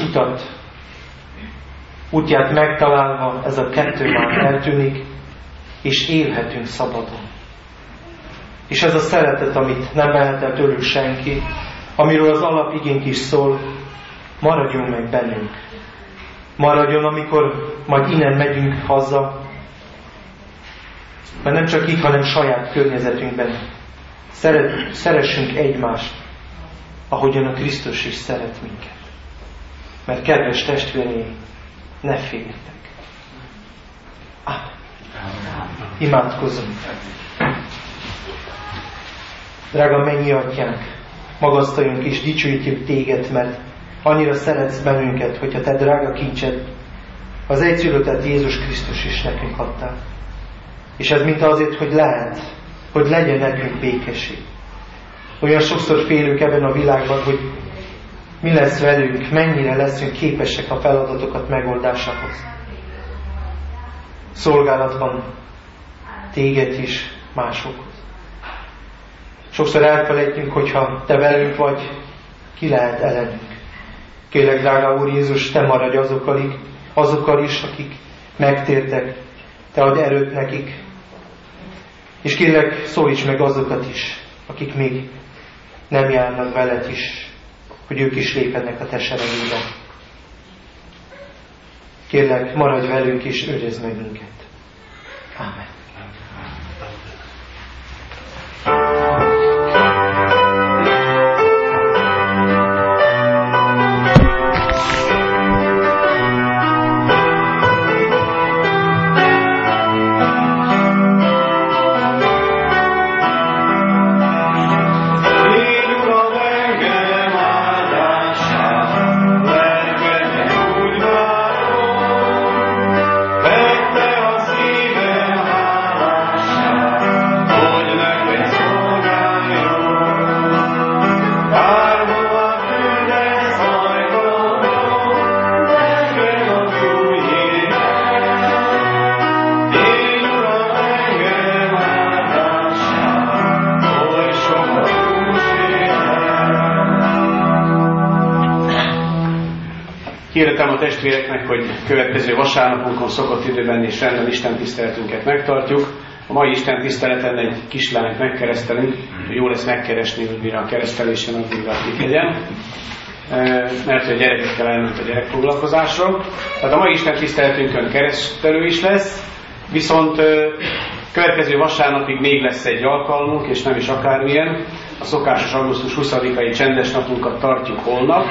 útját megtalálva ez a kettő már eltűnik, és élhetünk szabadon. És ez a szeretet, amit nem vehet el tőlük senki, amiről az alapigénk is szól, maradjon meg bennünk. Maradjon, amikor majd innen megyünk haza, mert nem csak itt, hanem saját környezetünkben. Szeressünk egymást, ahogyan a Krisztus is szeret minket. Mert kedves testvéreim, ne féljetek. Amen. Imádkozzunk. Drága mennyi Atyánk, magasztaljunk és dicsőítjük Téged, mert annyira szeretsz bennünket, hogy a Te drága kincsed, az egyszülöttet Jézus Krisztus is nekünk adtál. És ez mint azért, hogy lehet, hogy legyen nekünk békesség. Olyan sokszor félünk ebben a világban, hogy mi lesz velünk, mennyire leszünk képesek a feladatokat megoldásához. Szolgálatban Téged is másokhoz. Sokszor elfelejtjük, hogyha Te velünk vagy, ki lehet ellenünk. Kérlek, drága Úr Jézus, Te maradj azokkal is, akik megtértek, Te adj erőt nekik. És kérlek, szólíts meg azokat is, akik még nem járnak veled is, hogy ők is lépjenek a Te seregébe. Kérlek, maradj velünk és őrizd meg minket. Ámen. Légy Uram engem áldását, lelkem Hirdetem a testvéreknek, hogy következő vasárnapunkon szokott időben és rendben Isten tiszteletünket megtartjuk. A mai Isten tiszteleten egy kislányt megkeresztelünk, jó lesz megkeresni, hogy mire a keresztelésen addigra itt legyen, mert a gyerekekkel elment a gyerekfoglalkozásra. Tehát a mai Isten tiszteletünkön keresztelő is lesz, viszont következő vasárnapig még lesz egy alkalmunk, és nem is akármilyen. A szokásos augusztus 20-ai csendes napunkat tartjuk holnap.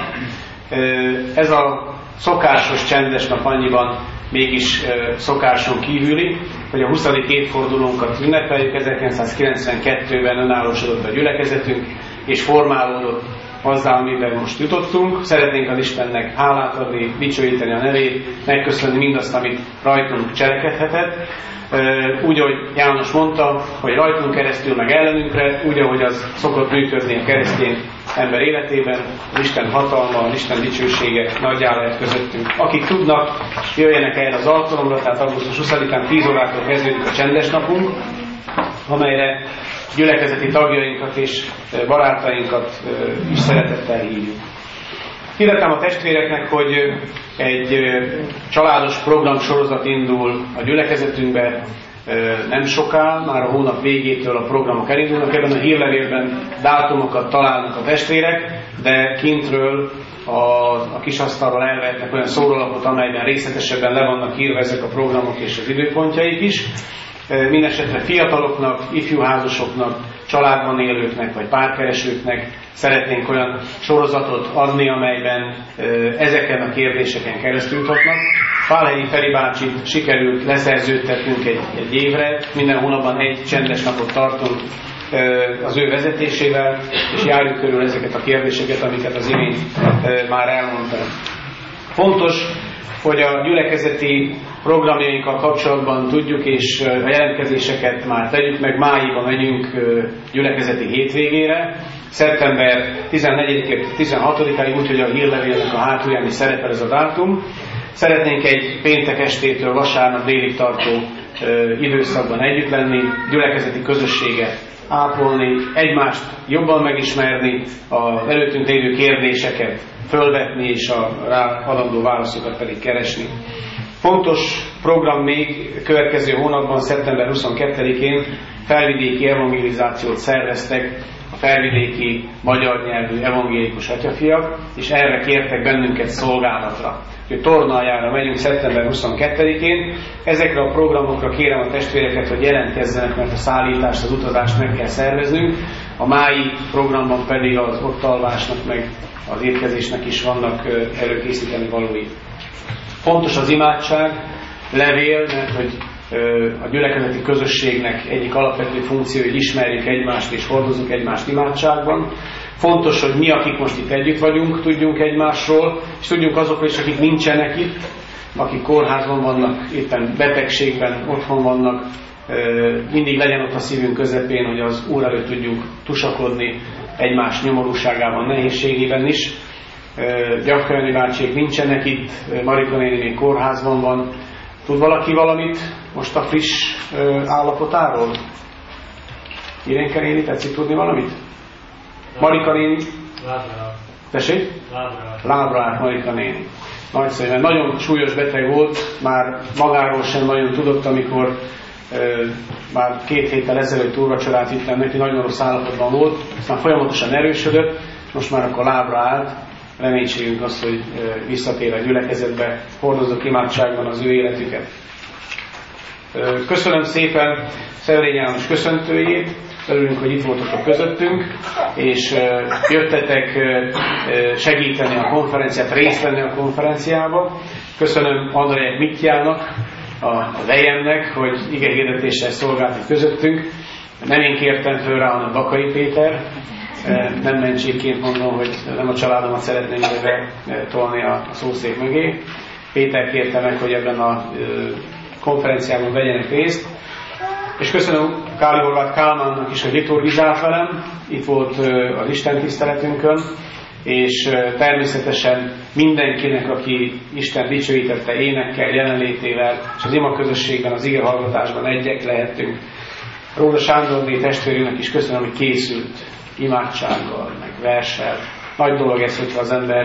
Ez a szokásos csendes nap annyiban mégis szokáson kívüli, hogy a 20. évfordulónkat ünnepeljük. 1992-ben önállósodott a gyülekezetünk, és formálódott azzal, amiben most jutottunk. Szeretnénk az Istennek hálát adni, dicsőíteni a nevét, megköszönni mindazt, amit rajtunk cselekedhetett. Úgy, ahogy János mondta, hogy rajtunk keresztül, meg ellenünkre, úgy, ahogy az szokott működni a keresztény ember életében, az Isten hatalma, az Isten dicsősége nagyjá lehet közöttünk. Akik tudnak, jöjjenek erre az alkalomra, tehát augusztus 20-án 10 órától kezdődik a csendes napunk, amelyre gyülekezeti tagjainkat és barátainkat is szeretettel hívjuk. Hirdetem a testvéreknek, hogy egy családos programsorozat indul a gyülekezetünkbe nem soká, már a hónap végétől a programok elindulnak. Ebben a hírlevélben dátumokat találnak a testvérek, de kintről a kis asztalról elvehetnek olyan szórólapot, amelyben részletesebben le vannak írva ezek a programok és az időpontjaik is. Mindenesetre fiataloknak, ifjúházasoknak, családban élőknek vagy párkeresőknek szeretnénk olyan sorozatot adni, amelyben ezeken a kérdéseken keresztül juthatnak. Pálhelyi Feri bácsit sikerült leszerződtetnünk egy évre, minden hónapban egy csendes napot tartunk az ő vezetésével, és járjuk körül ezeket a kérdéseket, amiket az imént már elmondtam. Fontos, hogy a gyülekezeti programjainkkal kapcsolatban tudjuk, és a jelentkezéseket már tegyük meg. Májusban megyünk gyülekezeti hétvégére, szeptember 14-16-áig, úgyhogy a hírlevélnek a hátulján is szerepel ez a dátum. Szeretnénk egy péntek estétől vasárnap délig tartó időszakban együtt lenni, gyülekezeti közösséget ápolni, egymást jobban megismerni, az előttünk lévő kérdéseket fölvetni, és a rá adandó válaszokat pedig keresni. Fontos program még következő hónapban, szeptember 22-én felvidéki evangelizációt szerveztek a felvidéki magyar nyelvű evangélikus atyafiak, és erre kértek bennünket szolgálatra. Tornaljára megyünk szeptember 22-én. Ezekre a programokra kérem a testvéreket, hogy jelentkezzenek, mert a szállítást, az utazást meg kell szerveznünk. A mái programban pedig az ott alvásnak, meg az étkezésnek is vannak előkészíteni valói. Fontos az imádság, levél, mert hogy a gyülekezeti közösségnek egyik alapvető funkció, hogy ismerjük egymást és hordozunk egymást imádságban. Fontos, hogy mi, akik most itt együtt vagyunk, tudjunk egymásról, és tudjunk azokról is, akik nincsenek itt, akik kórházban vannak, éppen betegségben, otthon vannak, mindig legyen ott a szívünk közepén, hogy az Úr előtt tudjunk tusakodni egymás nyomorúságában, nehézségében is. Gyakran bácsék nincsenek itt, Marika néni még kórházban van. Tud valaki valamit most a friss állapotáról? Irénke néni, tetszik tudni valamit? Marika néni? Lábra. Tessék? Lábra állt Marika néni. Nagyszerű, mert nagyon súlyos beteg volt, már magáról sem nagyon tudott, amikor már 2 héttel ezelőtt úrvacsorát vittem neki, nagyon rossz állapotban volt, aztán folyamatosan erősödött, most már akkor lábra állt. Reménységünk az, hogy visszatér a gyülekezetbe, hordozok imádságban az ő életüket. Köszönöm szépen Szellény János köszöntőjét, örülünk, hogy itt voltatok közöttünk, és jöttetek segíteni a konferenciát, részt venni a konferenciába. Köszönöm Andrejek Mitjának, a vejemnek, hogy igehirdetéssel szolgált közöttünk. Nem én kértem föl rá, hanem Bakai Péter. Nem mentségként mondom, hogy nem a családomat szeretném ide tolni a szószék mögé. Péter kérte meg, hogy ebben a konferenciában vegyenek részt. És köszönöm Káli Horváth Kálmánnak is, hogy liturgizált velem. Itt volt az Isten tiszteletünkön. És természetesen mindenkinek, aki Isten dicsőítette énekkel, jelenlétével, és az ima közösségben, az ige hallgatásban egyek lehettünk. Róla Sándorné testvérünknek is köszönöm, hogy készült imádsággal, meg verssel. Nagy dolog ez, hogyha az ember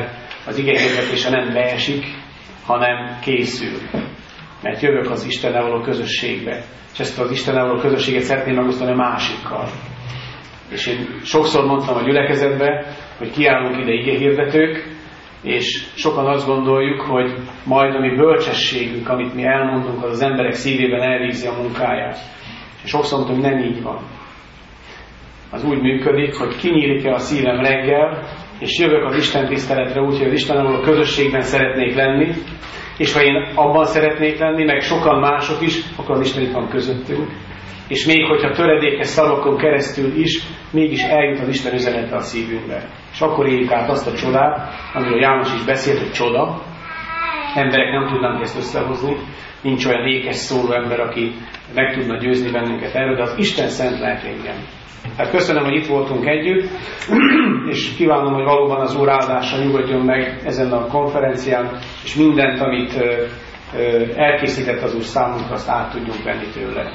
az ige hirdetése nem beesik, hanem készül. Mert jövök az Istennel való közösségbe, és ezt az Istennel való közösséget szeretném megosztani a másikkal. És én sokszor mondtam a gyülekezetbe, hogy kiállunk ide igehirdetők, és sokan azt gondoljuk, hogy majd a mi bölcsességünk, amit mi elmondunk, az emberek szívében elvégzi a munkáját. És sokszor mondtam, hogy nem így van. Az úgy működik, hogy kinyílik-e a szívem reggel, és jövök az Isten tiszteletre úgy, hogy az Istennel való közösségben szeretnék lenni, és ha én abban szeretnék lenni, meg sokan mások is, akkor az Isten itt van közöttünk. És még hogyha töredékes szavakon keresztül is, mégis eljut az Isten üzenete a szívünkbe. És akkor éljük át azt a csodát, amiről János is beszélt, hogy csoda. Emberek nem tudnánk ezt összehozni. Nincs olyan ékes szóló ember, aki meg tudna győzni bennünket erről, de az Isten szent lelke igen. Tehát köszönöm, hogy itt voltunk együtt, és kívánom, hogy valóban az Úr áldása nyugodjon meg ezen a konferencián, és mindent, amit elkészített az Úr számunkra, azt át tudjunk venni tőle.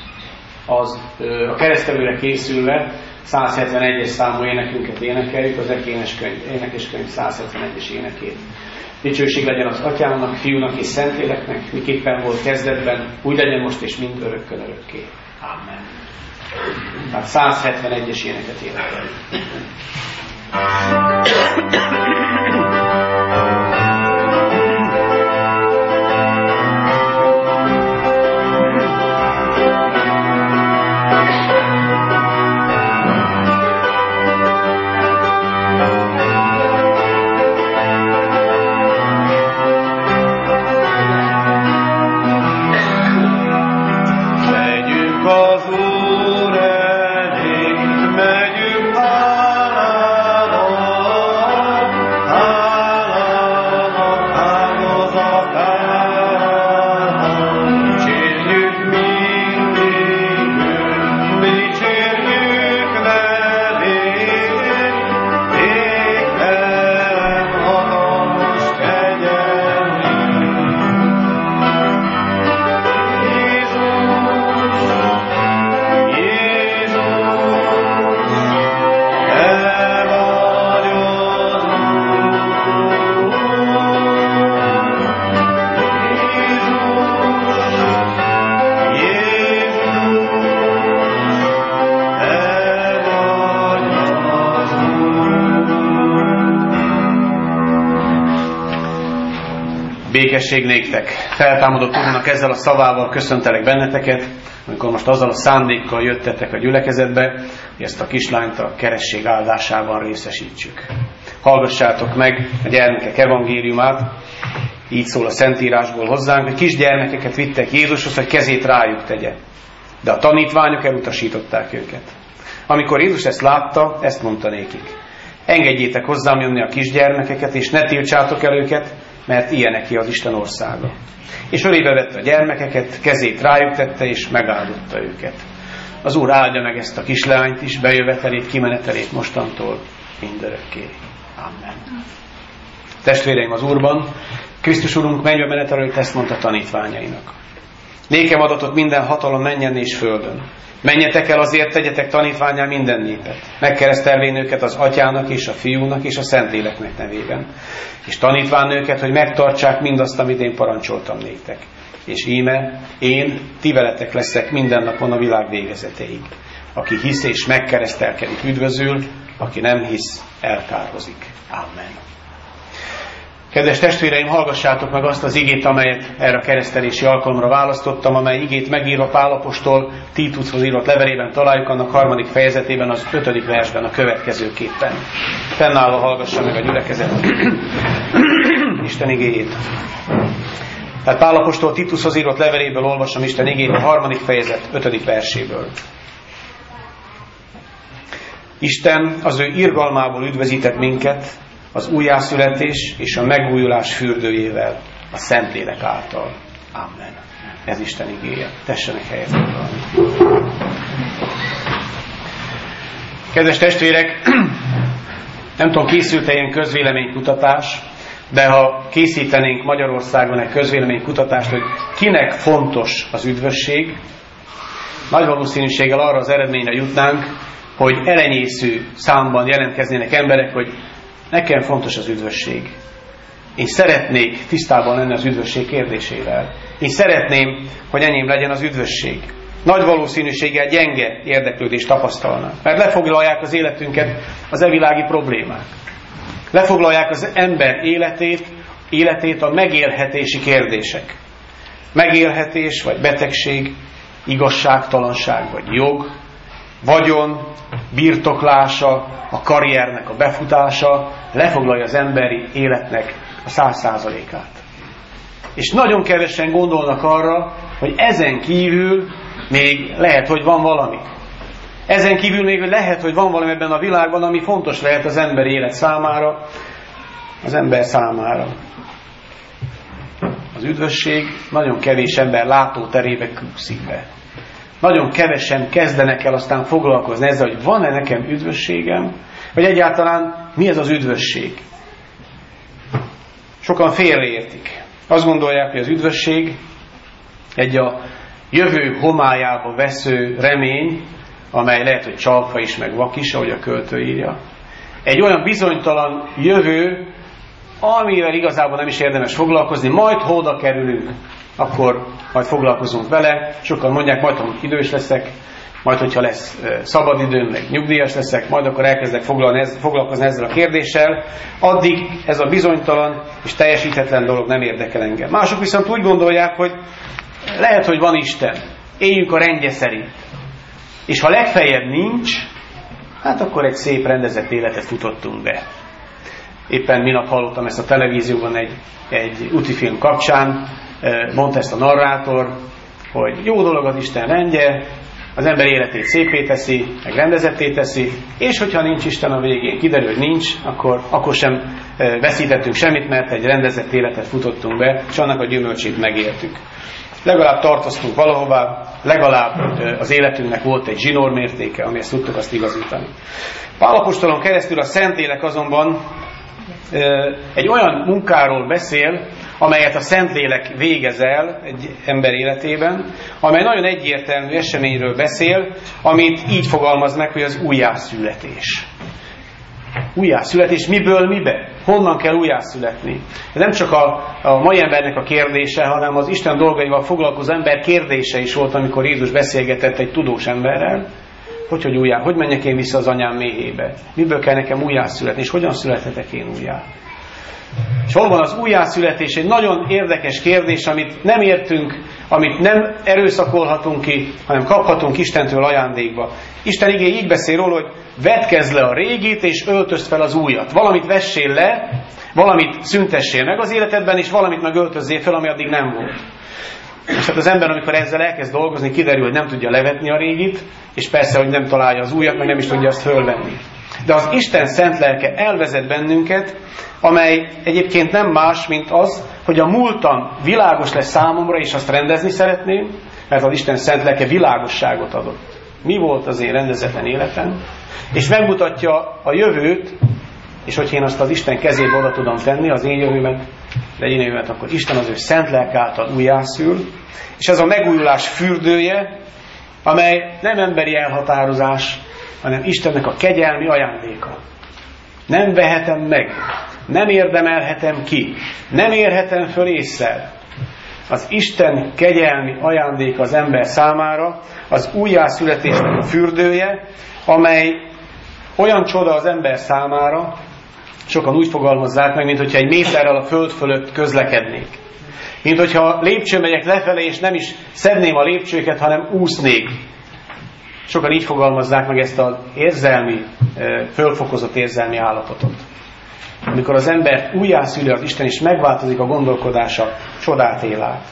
A keresztelőre készülve 171-es számú énekünket énekeljük, az énekeskönyv 171-es énekét. Dicsőség legyen az Atyának, Fiúnak és Szentléleknek, miképpen volt kezdetben, úgy legyen most és mind örökkön örökké. Amen. Tehát 171-es éneket énekeljük. Békesség néktek! Feltámadott Úrnak ezzel a szavával köszöntelek benneteket, amikor most azzal a szándékkal jöttetek a gyülekezetbe, hogy ezt a kislányt a keresztség áldásában részesítsük. Hallgassátok meg a gyermekek evangéliumát, így szól a Szentírásból hozzánk, hogy kisgyermekeket vittek Jézushoz, hogy kezét rájuk tegye. De a tanítványok elutasították őket. Amikor Jézus ezt látta, ezt mondta nékik: engedjétek hozzám jönni a kisgyermekeket, és ne tiltsátok el őket, mert ilyeneké az Isten országa. És ölébe vette a gyermekeket, kezét rájuk tette, és megáldotta őket. Az Úr áldja meg ezt a kislányt is, bejövetelét, kimenetelét mostantól mindörökké. Amen. Testvéreim az Úrban, Krisztus Urunk mennybe menetel előtt ezt mondta tanítványainak: nékem adatot minden hatalom mennyen és földön. Menjetek el azért, tegyetek tanítvánnyá minden népet, megkeresztelvén őket az Atyának és a Fiúnak és a Szentléleknek nevében, és tanítván őket, hogy megtartsák mindazt, amit én parancsoltam néktek. És íme, én ti veletek leszek minden napon a világ végezetéig. Aki hisz és megkeresztelkedik, üdvözül, aki nem hisz, elkárhozik. Amen. Kedves testvéreim, hallgassátok meg azt az igét, amelyet erre a keresztelési alkalomra választottam, amely igét megírva Pál apostol Títushoz írott levelében találjuk, annak 3. fejezetében, az 5. versben a következőképpen. Fennállva hallgassa meg a gyülekezet Isten igéjét. Tehát Pál apostol Títushoz írott leveléből olvasom Isten igét, a 3. fejezet 5. verséből. Isten az ő irgalmából üdvözített minket, az újjászületés és a megújulás fürdőjével, a Szentlélek által. Amen. Ez Isten igéje. Tessenek helyet foglalni. Kedves testvérek, nem tudom, készült-e ilyen közvéleménykutatás, de ha készítenénk Magyarországon egy közvéleménykutatást, hogy kinek fontos az üdvösség, nagy valószínűséggel arra az eredményre jutnánk, hogy elenyésző számban jelentkeznének emberek, hogy nekem fontos az üdvösség. Én szeretnék tisztában lenni az üdvösség kérdésével. Én szeretném, hogy enyém legyen az üdvösség. Nagy valószínűséggel gyenge érdeklődést tapasztalnak. Mert lefoglalják az életünket az evilági problémák. Lefoglalják az ember életét a megélhetési kérdések. Megélhetés, vagy betegség, igazságtalanság, vagy jog, vagyon, birtoklása, a karriernek a befutása lefoglalja az emberi életnek a 100%-át. És nagyon kevesen gondolnak arra, hogy ezen kívül még lehet, hogy van valami. Ezen kívül még lehet, hogy van valami ebben a világban, ami fontos lehet az ember élet számára, az ember számára. Az üdvösség nagyon kevés ember látóterébe kúszik be. Nagyon kevesen kezdenek el aztán foglalkozni ezzel, hogy van-e nekem üdvösségem, vagy egyáltalán mi ez az üdvösség. Sokan félreértik. Azt gondolják, hogy az üdvösség egy a jövő homályába vesző remény, amely lehet, hogy csalfa is, meg vak is, ahogy a költő írja. Egy olyan bizonytalan jövő, amivel igazából nem is érdemes foglalkozni, majd ha oda kerülünk, akkor majd foglalkozunk vele. Sokan mondják, majd ha idős leszek, majd hogyha lesz szabadidőm, meg nyugdíjas leszek, majd akkor elkezdek foglalkozni ezzel a kérdéssel. Addig ez a bizonytalan és teljesíthetetlen dolog nem érdekel engem. Mások viszont úgy gondolják, hogy lehet, hogy van Isten, éljünk a rendje szerint. És ha legfeljebb nincs, hát akkor egy szép rendezett életet futottunk be. Éppen minap hallottam ezt a televízióban egy útifilm kapcsán, mondta ezt a narrátor, hogy jó dolog az Isten rendje, az ember életét szépé teszi, meg rendezetté teszi, és hogyha nincs Isten a végén, kiderül, hogy nincs, akkor sem veszítettünk semmit, mert egy rendezett életet futottunk be, és annak a gyümölcsét megéltük. Legalább tartoztunk valahová, legalább az életünknek volt egy zsinórmértéke, amihez tudtuk azt igazítani. Pál apostolon keresztül a Szentlélek azonban egy olyan munkáról beszél, amelyet a Szentlélek végez el egy ember életében, amely nagyon egyértelmű eseményről beszél, amit így fogalmaz meg, hogy az újjászületés. Újjászületés miből mibe? Honnan kell újjászületni? Ez nem csak a mai embernek a kérdése, hanem az Isten dolgaival foglalkozó ember kérdése is volt, amikor Jézus beszélgetett egy tudós emberrel, hogy menjek én vissza az anyám méhébe? Miből kell nekem újjászületni? És hogyan születhetek én újjá? És hol van az újjászületés? Egy nagyon érdekes kérdés, amit nem értünk, amit nem erőszakolhatunk ki, hanem kaphatunk Istentől ajándékba. Isten igény így beszél róla, hogy vetkezz le a régit, és öltözd fel az újat. Valamit vessél le, valamit szüntessél meg az életedben, és valamit meg öltözzél fel, ami addig nem volt. És hát az ember, amikor ezzel elkezd dolgozni, kiderül, hogy nem tudja levetni a régit, és persze, hogy nem találja az újat, meg nem is tudja azt fölvenni. De az Isten szent lelke elvezet bennünket, amely egyébként nem más, mint az, hogy a múltam világos lesz számomra, és azt rendezni szeretném, mert az Isten szent lelke világosságot adott. Mi volt az én rendezetlen életem? És megmutatja a jövőt, és hogy én azt az Isten kezébe oda tudom tenni, az én jövőmet, de én jövőmet, akkor Isten az ő szent lelke által újjászül, és ez a megújulás fürdője, amely nem emberi elhatározás, hanem Istennek a kegyelmi ajándéka. Nem vehetem meg, nem érdemelhetem ki, nem érhetem föl ésszel. Az Isten kegyelmi ajándéka az ember számára, az újjászületésnek a fürdője, amely olyan csoda az ember számára, sokan úgy fogalmazzák meg, mint hogyha egy méterrel a föld fölött közlekednék. Mint hogyha lépcsőn megyek lefelé, és nem is szedném a lépcsőket, hanem úsznék. Sokan így fogalmazzák meg ezt az érzelmi, fölfokozott érzelmi állapotot. Amikor az ember újjászüli az Isten, és megváltozik a gondolkodása, csodát él át.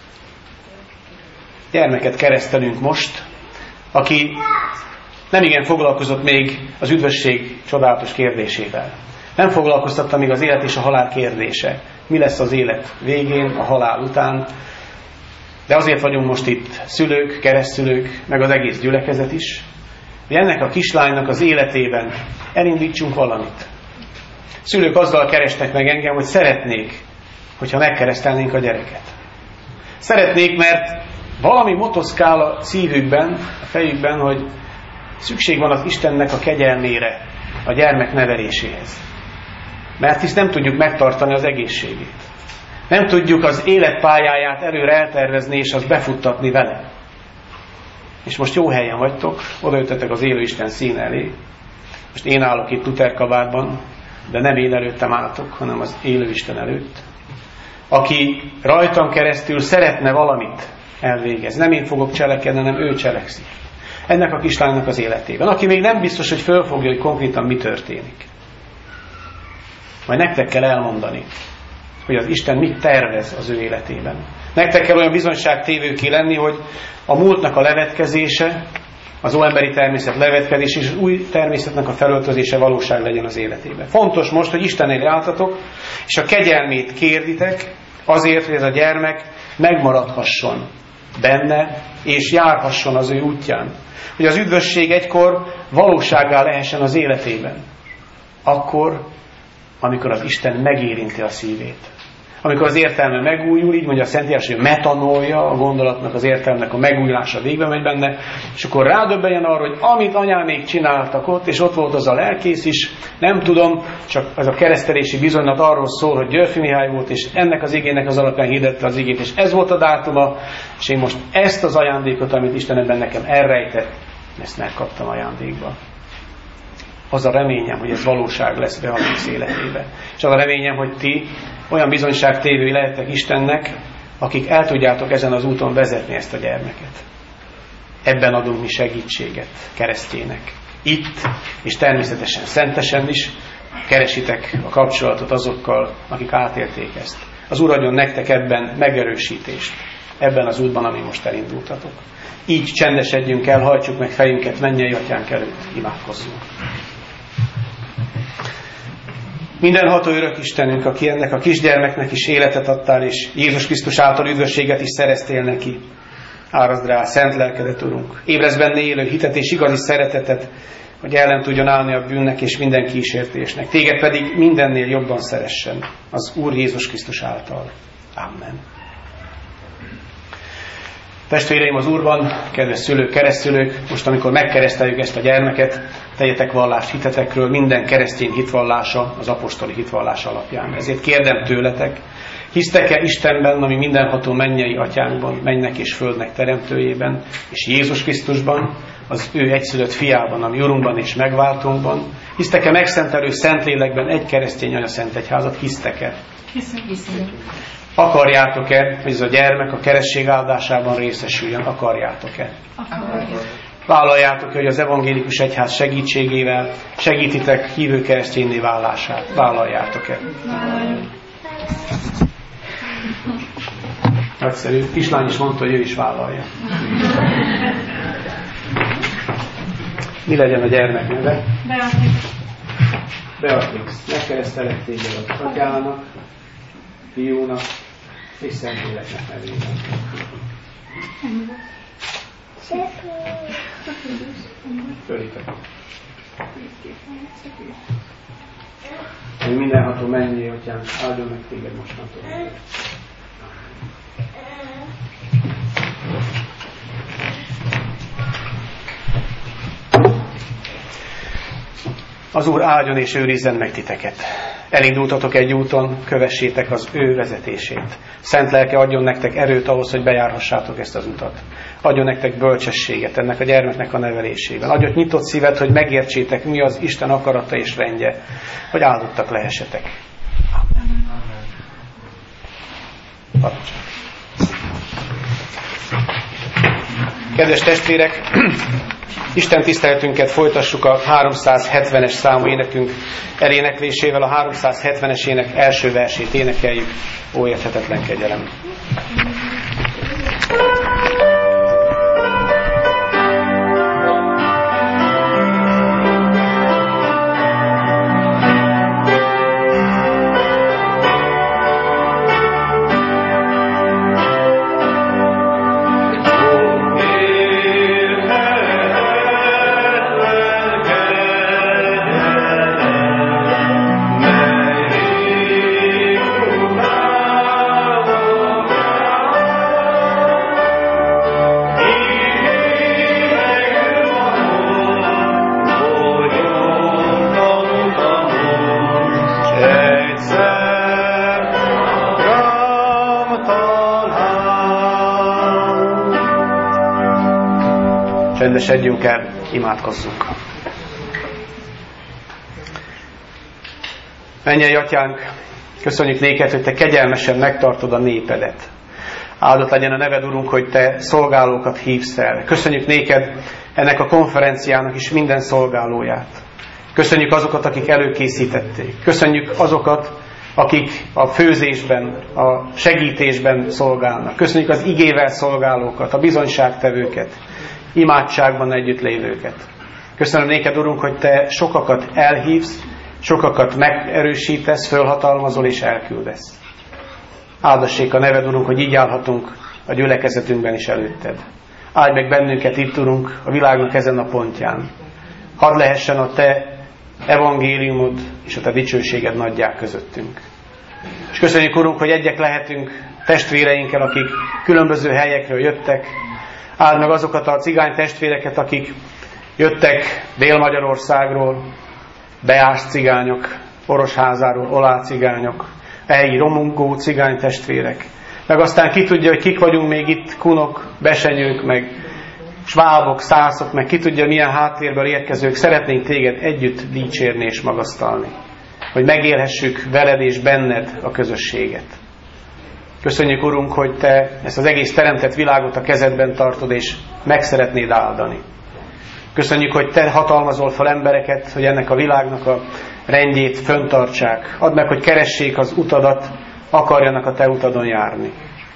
Gyermeket keresztelünk most, aki nem igen foglalkozott még az üdvösség csodálatos kérdésével. Nem foglalkoztatta még az élet és a halál kérdése. Mi lesz az élet végén, a halál után. De azért vagyunk most itt szülők, keresztszülők, meg az egész gyülekezet is, hogy ennek a kislánynak az életében elindítsunk valamit. Szülők azzal kerestek meg engem, hogy szeretnék, hogyha megkeresztelnénk a gyereket. Szeretnék, mert valami motoszkál a szívükben, a fejükben, hogy szükség van az Istennek a kegyelmére, a gyermek neveléséhez. mert hisz nem tudjuk megtartani az egészségét. Nem tudjuk az életpályáját előre eltervezni és azt befuttatni vele. És most jó helyen vagytok, odajöttetek az élő Isten színe elé. Most én állok itt Tuterkabátban, de nem én előttem álltok, hanem az élő Isten előtt, aki rajtam keresztül szeretne valamit elvégezni. Nem én fogok cselekedni, hanem ő cselekszik. Ennek a kislánynak az életében. Aki még nem biztos, hogy fölfogja, hogy konkrétan mi történik. Majd nektek kell elmondani, hogy az Isten mit tervez az ő életében. Nektek kell olyan bizonyságtévőké lenni, hogy a múltnak a levetkezése, az óemberi természet levetkezése és az új természetnek a felöltözése valóság legyen az életében. Fontos most, hogy Isten elé álltatok, és a kegyelmét kérditek azért, hogy ez a gyermek megmaradhasson benne, és járhasson az ő útján. Hogy az üdvösség egykor valósággá lehessen az életében. Akkor, amikor az Isten megérinti a szívét. Amikor az értelme megújul, így mondja a Szentírás, hogy metanolja a gondolatnak, az értelmnek a megújulása végbe megy benne, és akkor rádöbbenjen arra, hogy amit anyámék csináltak ott, és ott volt az a lelkész is, nem tudom, csak az a keresztelési bizonylat arról szól, hogy Györfi Mihály volt, és ennek az igének az alapján hirdette az igét, és ez volt a dátuma, és én most ezt az ajándékot, amit Isten ebben nekem elrejtett, ezt megkaptam ajándékba. Az a reményem, hogy ez valóság lesz Beatrix életébe. És az a reményem, hogy ti olyan bizonyságtévői lehettek Istennek, akik el tudjátok ezen az úton vezetni ezt a gyermeket. Ebben adunk mi segítséget keresztjének. Itt, és természetesen szentesen is keresitek a kapcsolatot azokkal, akik átélték ezt. Az Úr adjon nektek ebben megerősítést, ebben az útban, ami most elindultatok. Így csendesedjünk el, hajtsuk meg fejünket mennyei Atyánk előtt, imádkozzunk. Mindenható örök Istenünk, aki ennek a kisgyermeknek is életet adtál, és Jézus Krisztus által üdvösséget is szereztél neki. Árazd rá szent lelkedet, Urunk. Ébrezd benne élő hitet és igazi szeretetet, hogy ellen tudjon állni a bűnnek és minden kísértésnek. Téged pedig mindennél jobban szeressen az Úr Jézus Krisztus által. Amen. Testvéreim az Úrban, kedves szülők, keresztszülők, most amikor megkereszteljük ezt a gyermeket, tegyetek vallást hitetekről, minden keresztény hitvallása az apostoli hitvallás alapján. Ezért kérdem tőletek, hisztek-e Istenben, ami mindenható mennyei Atyánkban, mennek és földnek teremtőjében, és Jézus Krisztusban, az ő egyszülött fiában, ami Urunkban és megváltunkban? Hisztek-e megszentelő Szentlélekben egy keresztény anya szent egyházat? Hisztek-e? Hiszünk. Akarjátok-e, hogy ez a gyermek a keresztség áldásában részesüljön? Akarjátok-e? Akarjuk. Vállaljátok, hogy az evangélikus egyház segítségével segítitek hívő keresztényné válását? Vállaljátok-e? Nagyszerű. Kislány is mondta, hogy ő is vállalja. Mi legyen a gyermek neve? Beatrix. Beatrix. Megkeresztelek téged az Atyának, Fiúnak és Szentléleknek nevében. Fölitek. Hogy mindenható mennyei Atyánk, áldjon meg téged mostantól. Az Úr áldjon és őrizzen meg titeket. Elindultatok egy úton, kövessétek az ő vezetését. Szent lelke adjon nektek erőt ahhoz, hogy bejárhassátok ezt az utat. Adjon nektek bölcsességet ennek a gyermeknek a nevelésében. Adjon nyitott szívet, hogy megértsétek, mi az Isten akarata és rendje, hogy áldottak lehessetek. Amen. Kedves testvérek, Isten tiszteletünket folytassuk a 370-es számú énekünk eléneklésével. A 370-es ének első versét énekeljük. Ó, érthetetlen kegyelem! Amen. Csendesedjünk el, imádkozzunk. Mennyei Atyánk, köszönjük néked, hogy te kegyelmesen megtartod a népedet. Áldott legyen a neved, Urunk, hogy te szolgálókat hívsz el. Köszönjük néked ennek a konferenciának is minden szolgálóját. Köszönjük azokat, akik előkészítették. Köszönjük azokat, akik a főzésben, a segítésben szolgálnak. Köszönjük az igével szolgálókat, a bizonyságtevőket, imádságban együttlévőket. Köszönöm néked, Urunk, hogy te sokakat elhívsz, sokakat megerősítesz, fölhatalmazol és elküldesz. Áldassék a neved, Urunk, hogy így állhatunk a gyülekezetünkben is előtted. Áldj meg bennünket itt, Urunk, a világnak ezen a pontján. Hadd lehessen a te evangéliumod és a te dicsőséged nagyjá közöttünk. És köszönjük, Urunk, hogy egyek lehetünk testvéreinkkel, akik különböző helyekről jöttek. Áld meg azokat a cigány testvéreket, akik jöttek Dél-Magyarországról, beás cigányok, Orosházáról, olá cigányok, helyi romungó cigány testvérek. Meg aztán ki tudja, hogy kik vagyunk még itt, kunok, besenyők, meg svábok, szászok, meg ki tudja, milyen háttérből érkezők. Szeretnénk téged együtt dicsérni és magasztalni, hogy megélhessük veled és benned a közösséget. Köszönjük, Urunk, hogy te ezt az egész teremtett világot a kezedben tartod, és meg szeretnéd áldani. Köszönjük, hogy te hatalmazol fel embereket, hogy ennek a világnak a rendjét föntartsák. Add meg, hogy keressék az utadat, akarjanak a te utadon járni.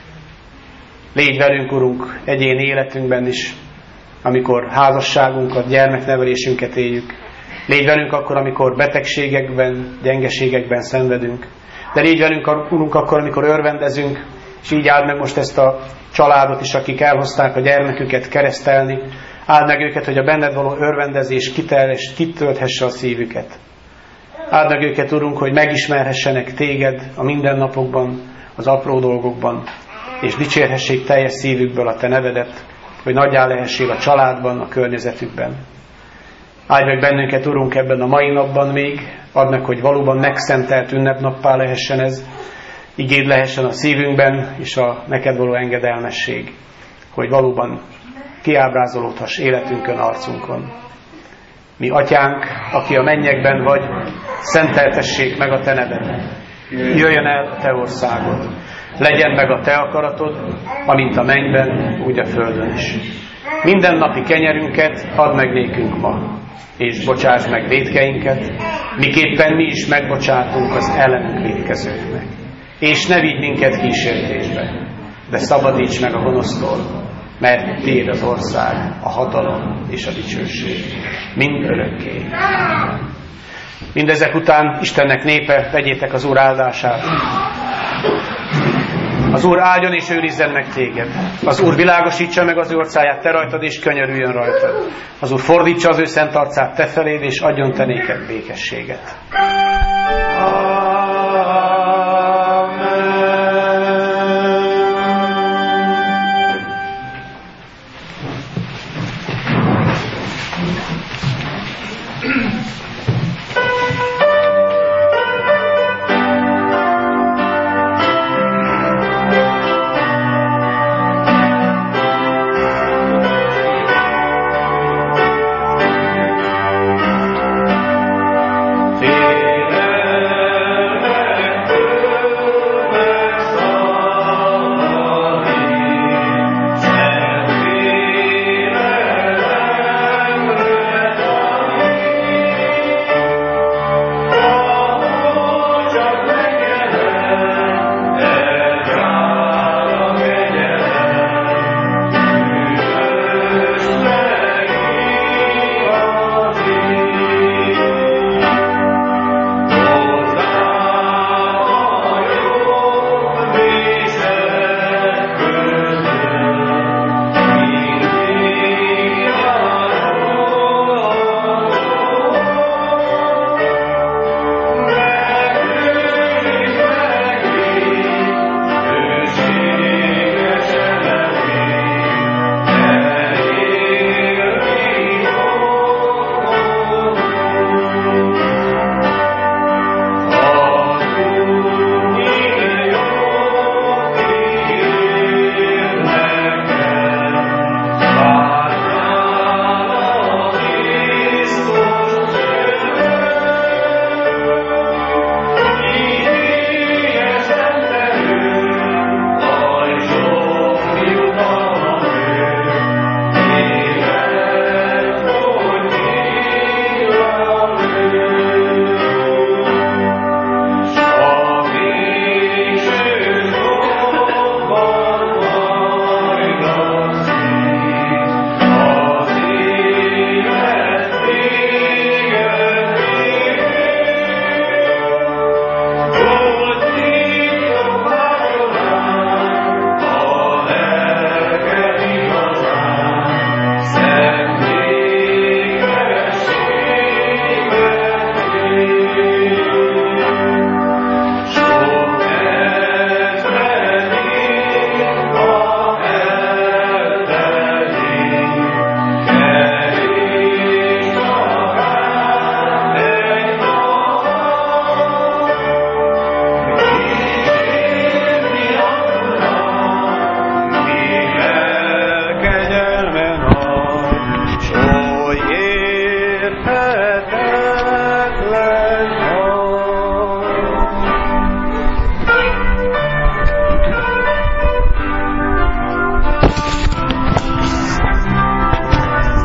Légy velünk, Urunk, egyéni életünkben is, amikor házasságunkat, gyermeknevelésünket éljük. Légy velünk akkor, amikor betegségekben, gyengeségekben szenvedünk. De légy velünk, Urunk, akkor, amikor örvendezünk, és így áld meg most ezt a családot is, akik elhozták a gyermeküket keresztelni. Áld meg őket, hogy a benned való örvendezés kitölthesse a szívüket. Áld meg őket, Urunk, hogy megismerhessenek téged a mindennapokban, az apró dolgokban, és dicsérhessék teljes szívükből a te nevedet, hogy nagyjá lehessél a családban, a környezetükben. Áldj meg bennünket, Urunk, ebben a mai napban még, add meg, hogy valóban megszentelt ünnepnappá lehessen ez, igéd lehessen a szívünkben, és a neked való engedelmesség, hogy valóban kiábrázolódhass életünkön, arcunkon. Mi Atyánk, aki a mennyekben vagy, szenteltessék meg a te neved. Jöjjön el a te országod. Legyen meg a te akaratod, amint a mennyben, úgy a földön is. Mindennapi kenyerünket add meg nékünk ma, és bocsáss meg vétkeinket, miképpen mi is megbocsátunk az ellenünk vétkezőknek. És ne vigy minket kísértésbe, de szabadíts meg a gonosztól, mert tiéd az ország, a hatalom és a dicsőség mind örökké. Mindezek után, Istennek népe, vegyétek az Úr áldását. Az Úr áldjon és őrizzen meg téged. Az Úr világosítsa meg az ő orcáját te rajtad, és könyörüljön rajtad. Az Úr fordítsa az ő szent arcát te feléd, és adjon te néked békességet.